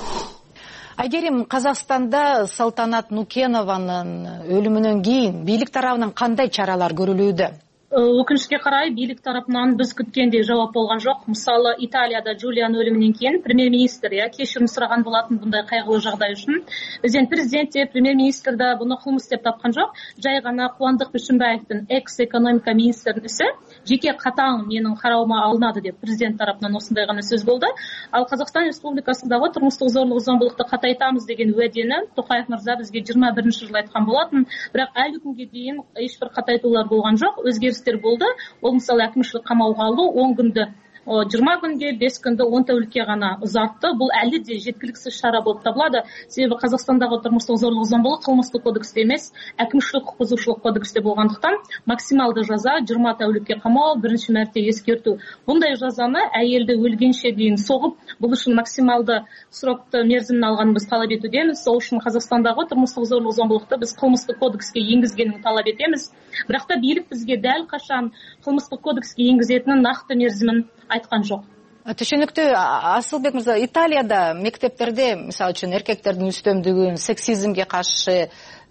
Айгерим, Казакстанда Салтанат Нукенованын өлүмүнөн кийин бийлик тарабынан кандай чаралар көрүлүүдө? Өкүнүчкө карай бийлик тарапынан биз күткендей жооп болгон жок. Мисалы, Италияда Джулиан өлүмүнөн кийин премьер-министр я кечирим сураган болатын мындай кайгылуу жагдай үчүн. Бизден президент же премьер-министр да буну кылмыш деп тапкан жок. Жай гана Кубандык Бишимбаевдин экс-экономика министринин исі жеке катаң менин кароомума алынады деп президент тарапынан осундай гана сөз болду. Ал Казакстан Республикасындагы турмуштук зорлук зомбулукту катайтабыз деген уәдени Токаев мырза бизге жыйырма биринчи жылы айткан болатын. Бирок али күнгө чейин эч бир катайтуулар болгон жок. Өзгерістер болды. Ол мысалы әкімшілік қамауға алу он күнді жыйырма күнге, беш күнді он тәулікке ғана ұзартты. Бұл әлі де жеткіліксіз шара болып табылады. Себебі Қазақстандағы тұрмыстық зорлық зомбылық қылмыстық кодексте емес, әкімшілік құқық бұзушылық кодексте болғандықтан максималды жаза жыйырма тәулікке қамау, бірінші мәрте ескерту. Бұндай жазаны әйелді өлгенше дейін соғып, бұл үшін максималды срокты мерзімін алғанымыз талап етудеміз. Сол үшін Қазақстандағы тұрмыстық зорлық зомбылықты біз қылмыстық кодекске енгізгенін талап етеміз. Бірақ та билік бізге дәл қашан қылмыстық кодекске енгізетінін нақты мерзімін айткан жок. Түшүнүктүү. Асылбек мырза, Италияда мектептерде, мисалы үчүн, эркектердин үстөмдүгүн, сексизмге каршы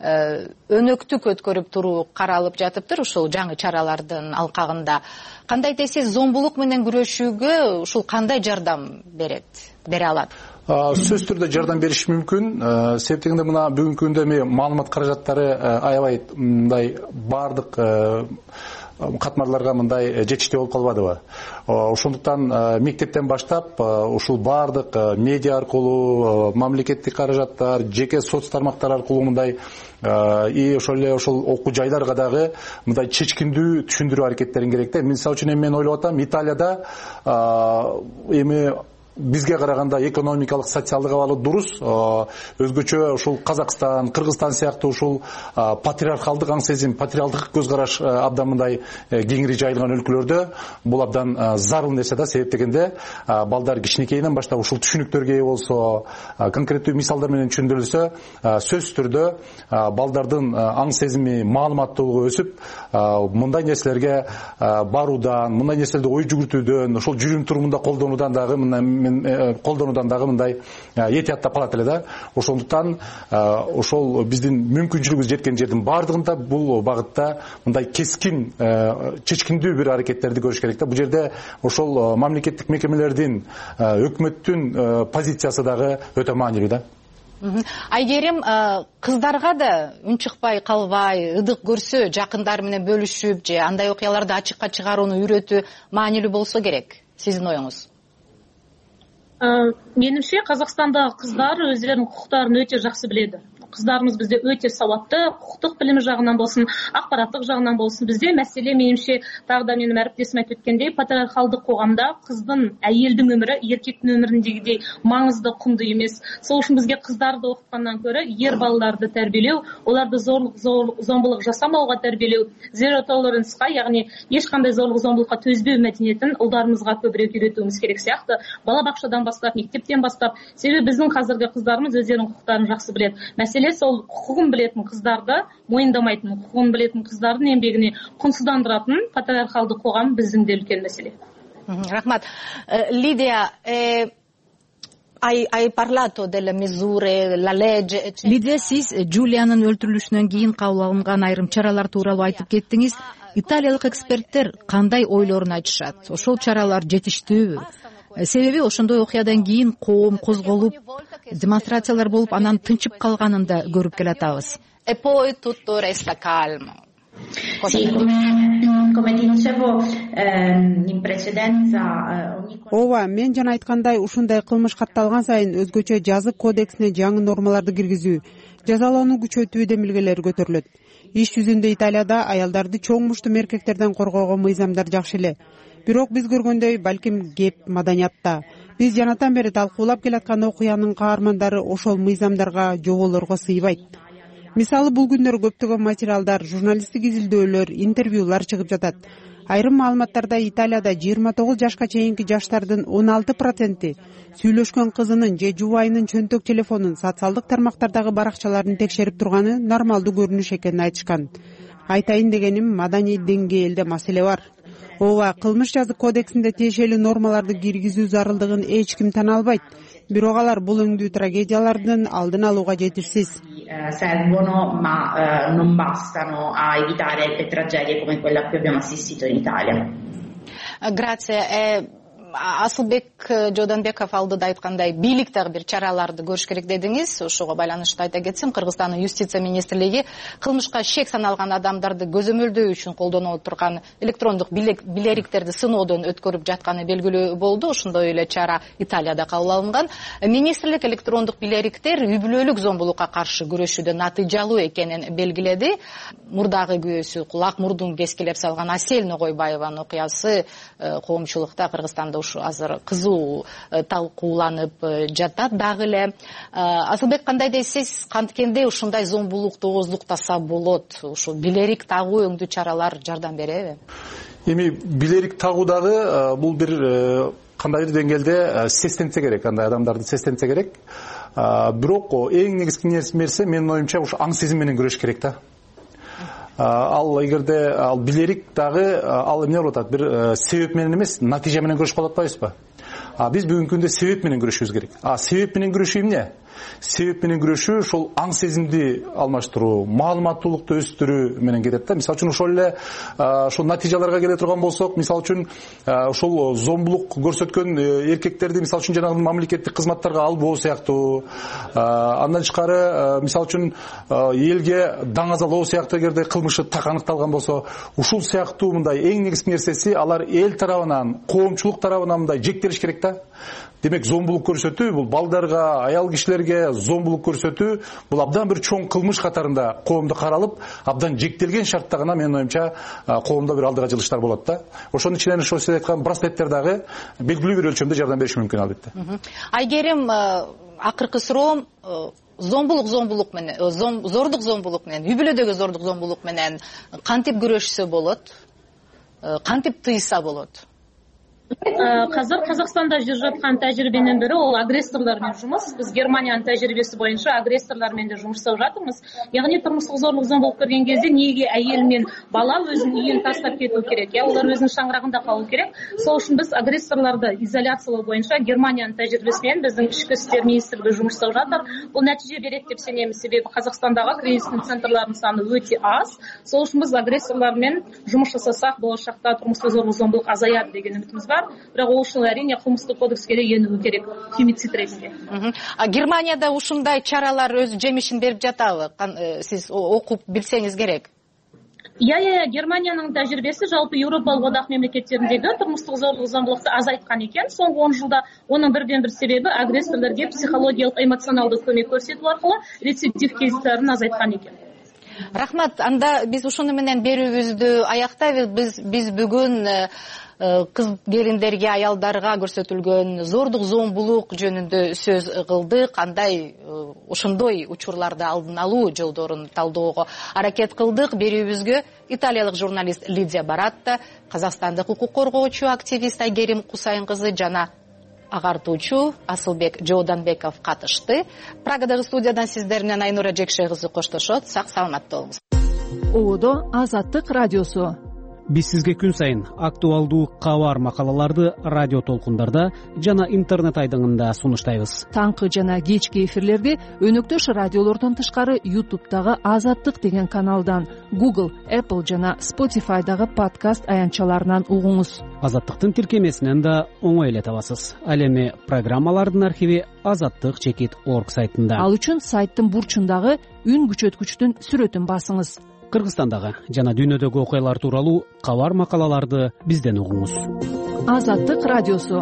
өнөктүк өткөрүп туруу каралып жатыптыр ушул жаңы чаралардын алкагында. Кандай десеңиз, зомбулук менен күрөшүүгө ушул кандай жардам берет, бере алат? Сөз түрдө жардам бериш мүмкүн. Себептегенде мына бүгүнкү күндө эми маалымат каражаттары аябай мындай бардык катмарларга мындай жетиштүү болуп калбадыбы. Ошондуктан мектептен баштап ушул бардык медиа аркылуу, мамлекеттик каражаттар, жеке соц тармактар аркылуу мындай и ошол эле ошол окуу жайларга дагы мындай чечкиндүү түшүндүрүү аракеттерин керек да. Мисалы үчүн мен ойлоп атам, Италияда эми бизге караганда экономикалык, социалдык абалы дурус, өзгөчө ушул Казакстан, Кыргызстан сыяктуу ушул патриархалдык аң сезим, патриалдык көз караш абдан мындай кеңири жайылган өлкөлөрдө бул абдан зарыл нерсе да. Себеп дегенде балдар кичинекейинен баштап ушул түшүнүктөргө ээ болсо, конкреттүү мисалдар менен түшүндүрүлсө, сөзсүз түрдө балдардын аң сезими, маалыматтуулугу өсүп, мындай нерселерге баруудан, мындай нерселерди ой жүгүртүүдөн, ошол жүрүм турумунда колдонуудан дагы колдонуудан дагы мындай этияттап калат эле да. Ошондуктан ошол биздин мүмкүнчүлүгүбүз жеткен жердин бардыгында бул багытта мындай кескин, чечкиндүү бир аракеттерди көрүш керек да. Бул жерде ошол мамлекеттик мекемелердин, өкмөттүн позициясы дагы өтө маанилүү да. Айгерим, кыздарга да үн чыкпай калбай, ыдык көрсө жакындары менен бөлүшүп же андай окуяларды ачыкка чыгарууну үйрөтүү маанилүү болсо керек. Сиздин оюңуз? Менимче, Казакстандагы кыздар өздөрүнүн укуктарын өтө жакшы билет. Кыздарыбыз бизде өтө сабатты, укуктук билими жагынан болсун, акпараттык жагынан болсун. Бизде маселе, менимче, дагы да менин әріптесим айтып өткөндөй, патриархалдык коомдо кыздын, әйелдин өмүрү эркектин өмүрүндөгүдөй маңызды, кумдуу эмес. Сол үчүн бизге кыздарды окуткандан көрө ер балаларды тарбиялоо, оларды зорлук, зомбулук жасамауга тарбиялоо, zero tolerance-ка, ягни эч кандай зорлук, зомбулукка төзбөө мәдениетин улдарыбызга көбүрөөк үйрөтүүбүз керек сыяктуу. Бала бакчадан баштап, мектептен баштап, себеби биздин азыркы кыздарыбыз өздөрүнүн укуктарын жакшы билет. Маселе эле сол укугун билетин кыздарды, моюндамайтын укугун билетин кыздардын эмгегин кунсуздандыратын патриархалдык коом биздин да үлкен маселе. Рахмат. Лидия, hai parlato delle misure, la legge, eccetera. Лидия, сиз Джулиянын өлтүрүлүшүнөн кийин кабыл алынган айрым чаралар тууралуу айтып кеттиңиз. Италиялык эксперттер кандай ойлорун айтышат? Ошол чаралар жетиштүүбү? Себеби ошондой окуядан кийин коом козголуп, демонстрациялар болуп, анан тынчып калганын да көрүп келатабыз. E poi tutto resta calmo. Sì, come, come ti dicevo eh, in precedenza ogni ооба, мен жана айткандай, ушундай кылмыш катталган сайын өзгөчө жазык кодексине жаңы нормаларды киргизүү, жазалоону күчөтүү демилгелери көтөрүлөт. Иш жүзүндө Италияда аялдарды чоң муштум эркектерден коргоого мыйзамдар жакшы эле. Бирок биз көргөндөй, балким кеп маданиятта. Биз жанатан бери талкуулап келаткан окуянын каармандары ошол мыйзамдарга, жоболорго сыйбайт. Мисалы, бул күндөр көптөгөн материалдар, журналисттик изилдөөлөр, интервьюлар чыгып жатат. Айрым маалыматтарда Италияда жыйырма тогуз жашка чейинки жаштардын он алты проценти сүйлөшкөн кызынын же жубайынын чөнтөк телефонун, социалдык тармактардагы баракчаларын текшерип турганы нормалдуу көрүнүш экенин айтышкан. Айтайын дегеним, маданий деңгээлде маселе бар. Ооба, кылмыш жазык кодексинде тиешелүү нормаларды киргизүү зарылдыгын эч ким тана албайт. Бирок алар бул өңдүү трагедиялардын алдын алууга жетишсиз. Servono ma eh, non bastano a evitare le tragedie come quella a cui abbiamo assistito in Italia. Grazie. Асылбек Жооданбеков алдыда айткандай, бийлик дагы бир чараларды көрүш керек дедиңиз. Ошого байланыштуу айта кетсем, Кыргызстандын юстиция министрлиги кылмышка шек саналган адамдарды көзөмөлдөө үчүн колдоно турган электрондук билериктерди сыноодон өткөрүп жатканы белгилүү болду. Ошондой эле чара Италияда кабыл алынган. Министрлик электрондук билериктер үй бүлөлүк зомбулукка каршы күрөшүүдө натыйжалуу экенин белгиледи. Мурдагы күбөсү кулак мурдун кескилеп салган Асель Ногойбаеванын окуясы коомчулукта Кыргызстанда азыр кызуу талкууланып жатат дагы эле. Асылбек, кандай дейсиз, канткенде ушундай зомбулукту ооздуктаса болот? Ушу билерик тагуу өңдүү чаралар жардам береби? Эми билерик тагуу дагы бул бир кандайдыр деңгээлде сестенсе керек, андай адамдарды сестенсе керек. Бирок эң негизги нерсе, менин оюмча, ушу аң сезим менен күрөш керек да. Ал эгерде ал билерик дагы ал эмне болуп атат, бир себеп менен эмес, натыйжа менен күрөшүп калып атпайбызбы? А биз бүгүнкү күндө себеп менен күрөшүбүз керек. А себеп менен күрөшүү эмне? Себеп менен күрөшүү ошол аң сезимди алмаштыруу, маалыматтуулукту өстүрүү менен кетет да. Мисалы үчүн ошол эле ошол натыйжаларга келе турган болсок, мисалы үчүн ошол зомбулук көрсөткөн эркектерди мисалы үчүн жанагы мамлекеттик кызматтарга албоо сыяктуу, андан тышкары мисалы үчүн элге даңазалоо сыяктуу эгерде кылмышы так аныкталган болсо, ушул сыяктуу мындай эң негизги нерсеси алар эл тарабынан, коомчулук тарабынан мындай жектелиш керек да. Демек, зомбулук көрсөтүү бул балдарга, аял кишилерге зомбулук көрсөтүү бул абдан бир чоң кылмыш катарында коомдо каралып, абдан жектелген шартта гана менин оюмча коомдо бир алдыга жылыштар болот да. Ошонун ичинен ошо сиз айткан браслеттер дагы белгилүү бир өлчөмдө жардам бериши мүмкүн албетте. Айгерим, акыркы суроом, зомбулук зомбулук менен, зордук зомбулук менен, үй бүлөдөгү зордук зомбулук менен кантип күрөшсө болот? Кантип тыйса болот? Қазір Қазақстанда жүріп жатқан тәжірибенің бірі ол агрессорлармен жұмыс. Біз Германияның тәжірибесі бойынша агрессорлармен де жұмыс жасап жатырмыз. Яғни тұрмыстық зорлық зомбылық көрген кезде неге әйел мен бала өзінің үйін тастап кету керек, я олар өзінің шаңырағында қалу керек. Сол үшін біз агрессорларды изоляциялау бойынша Германияның тәжірибесімен біздің ішкі істер министрлігі жұмыс жасап жатыр. Бұл нәтиже береді деп сенеміз, себебі Қазақстандағы кризистің центрларының саны өте аз. Сол үшін біз агрессорлармен жұмыс жасасақ, болашақта тұрмыстық зорлық зомбылық азаяды деген үмітіміз бар. Бірақ ол үшін әрине кылмыстык кодекске енуі керек, фемицид ретинде. Германияда ушундай чаралар өз жемишин берип жатабы? Сиз окуп билсеңиз керек. Иә, иә, Германияның тәжірибесі жалпы Еуропалық одақ мемлекеттеріндегі тұрмыстық зорлық зомбылықты азайтқан екен. Соңғы он жылда оның бірден бір себебі агрессорлерге психологиялық эмоционалдық көмек көрсету арқылы рецидив кейстарын азайтқан екен. Рахмат, анда биз ушуну менен берүүбүздү аяктайбыз. Биз биз бүгүн кыз келиндерге, аялдарга көрсөтүлгөн зордук зомбулук жөнүндө сөз кылдык, кандай ошондой учурларды алдын алуу жолдорун талдөөгө аракет кылдык. Берүүбүзгө италиялык журналист Лидия Баратта, казакстандык укук коргоочу активист Айгерим Кусайын кызы жана агартуучу Асылбек Жооданбеков катышты. Прагадагы студиядан сиздер менен Айнура Жекше кызы коштошот. Сак саламатта болуңуз. Ободо Азаттык радиосу. Биз сизге күн сайын актуалдуу кабар макалаларды радио толкундарда жана интернет айдыңында сунуштайбыз. Таңкы жана кечки эфирлерди өнөктөш радиолордон тышкары ютубтагы Азаттык деген каналдан, Google, Apple жана Spotify'дагы подкаст аянтчаларынан угуңуз. Азаттыктын тиркемесинен да оңой эле табасыз. Ал эми программалардын архиви азаттык чекит орг сайтында. Ал үчүн сайттын бурчундагы үн күчөткүчтүн сүрөтүн басыңыз. Кыргызстандагы жана дүйнөдөгү окуялар тууралуу кабар макалаларды бизден угуңуз. Азаттык радиосу.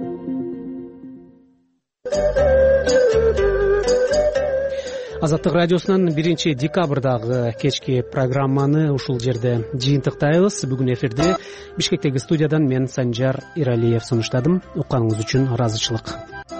Азаттык радиосунун биринчи декабрдагы кечки программаны ушул жерде жыйынтыктайбыз. Бүгүн эфирде Бишкектеги студиядан мен Санжар Иралиев сунуштадым. Укканыңыз үчүн ыраазычылык.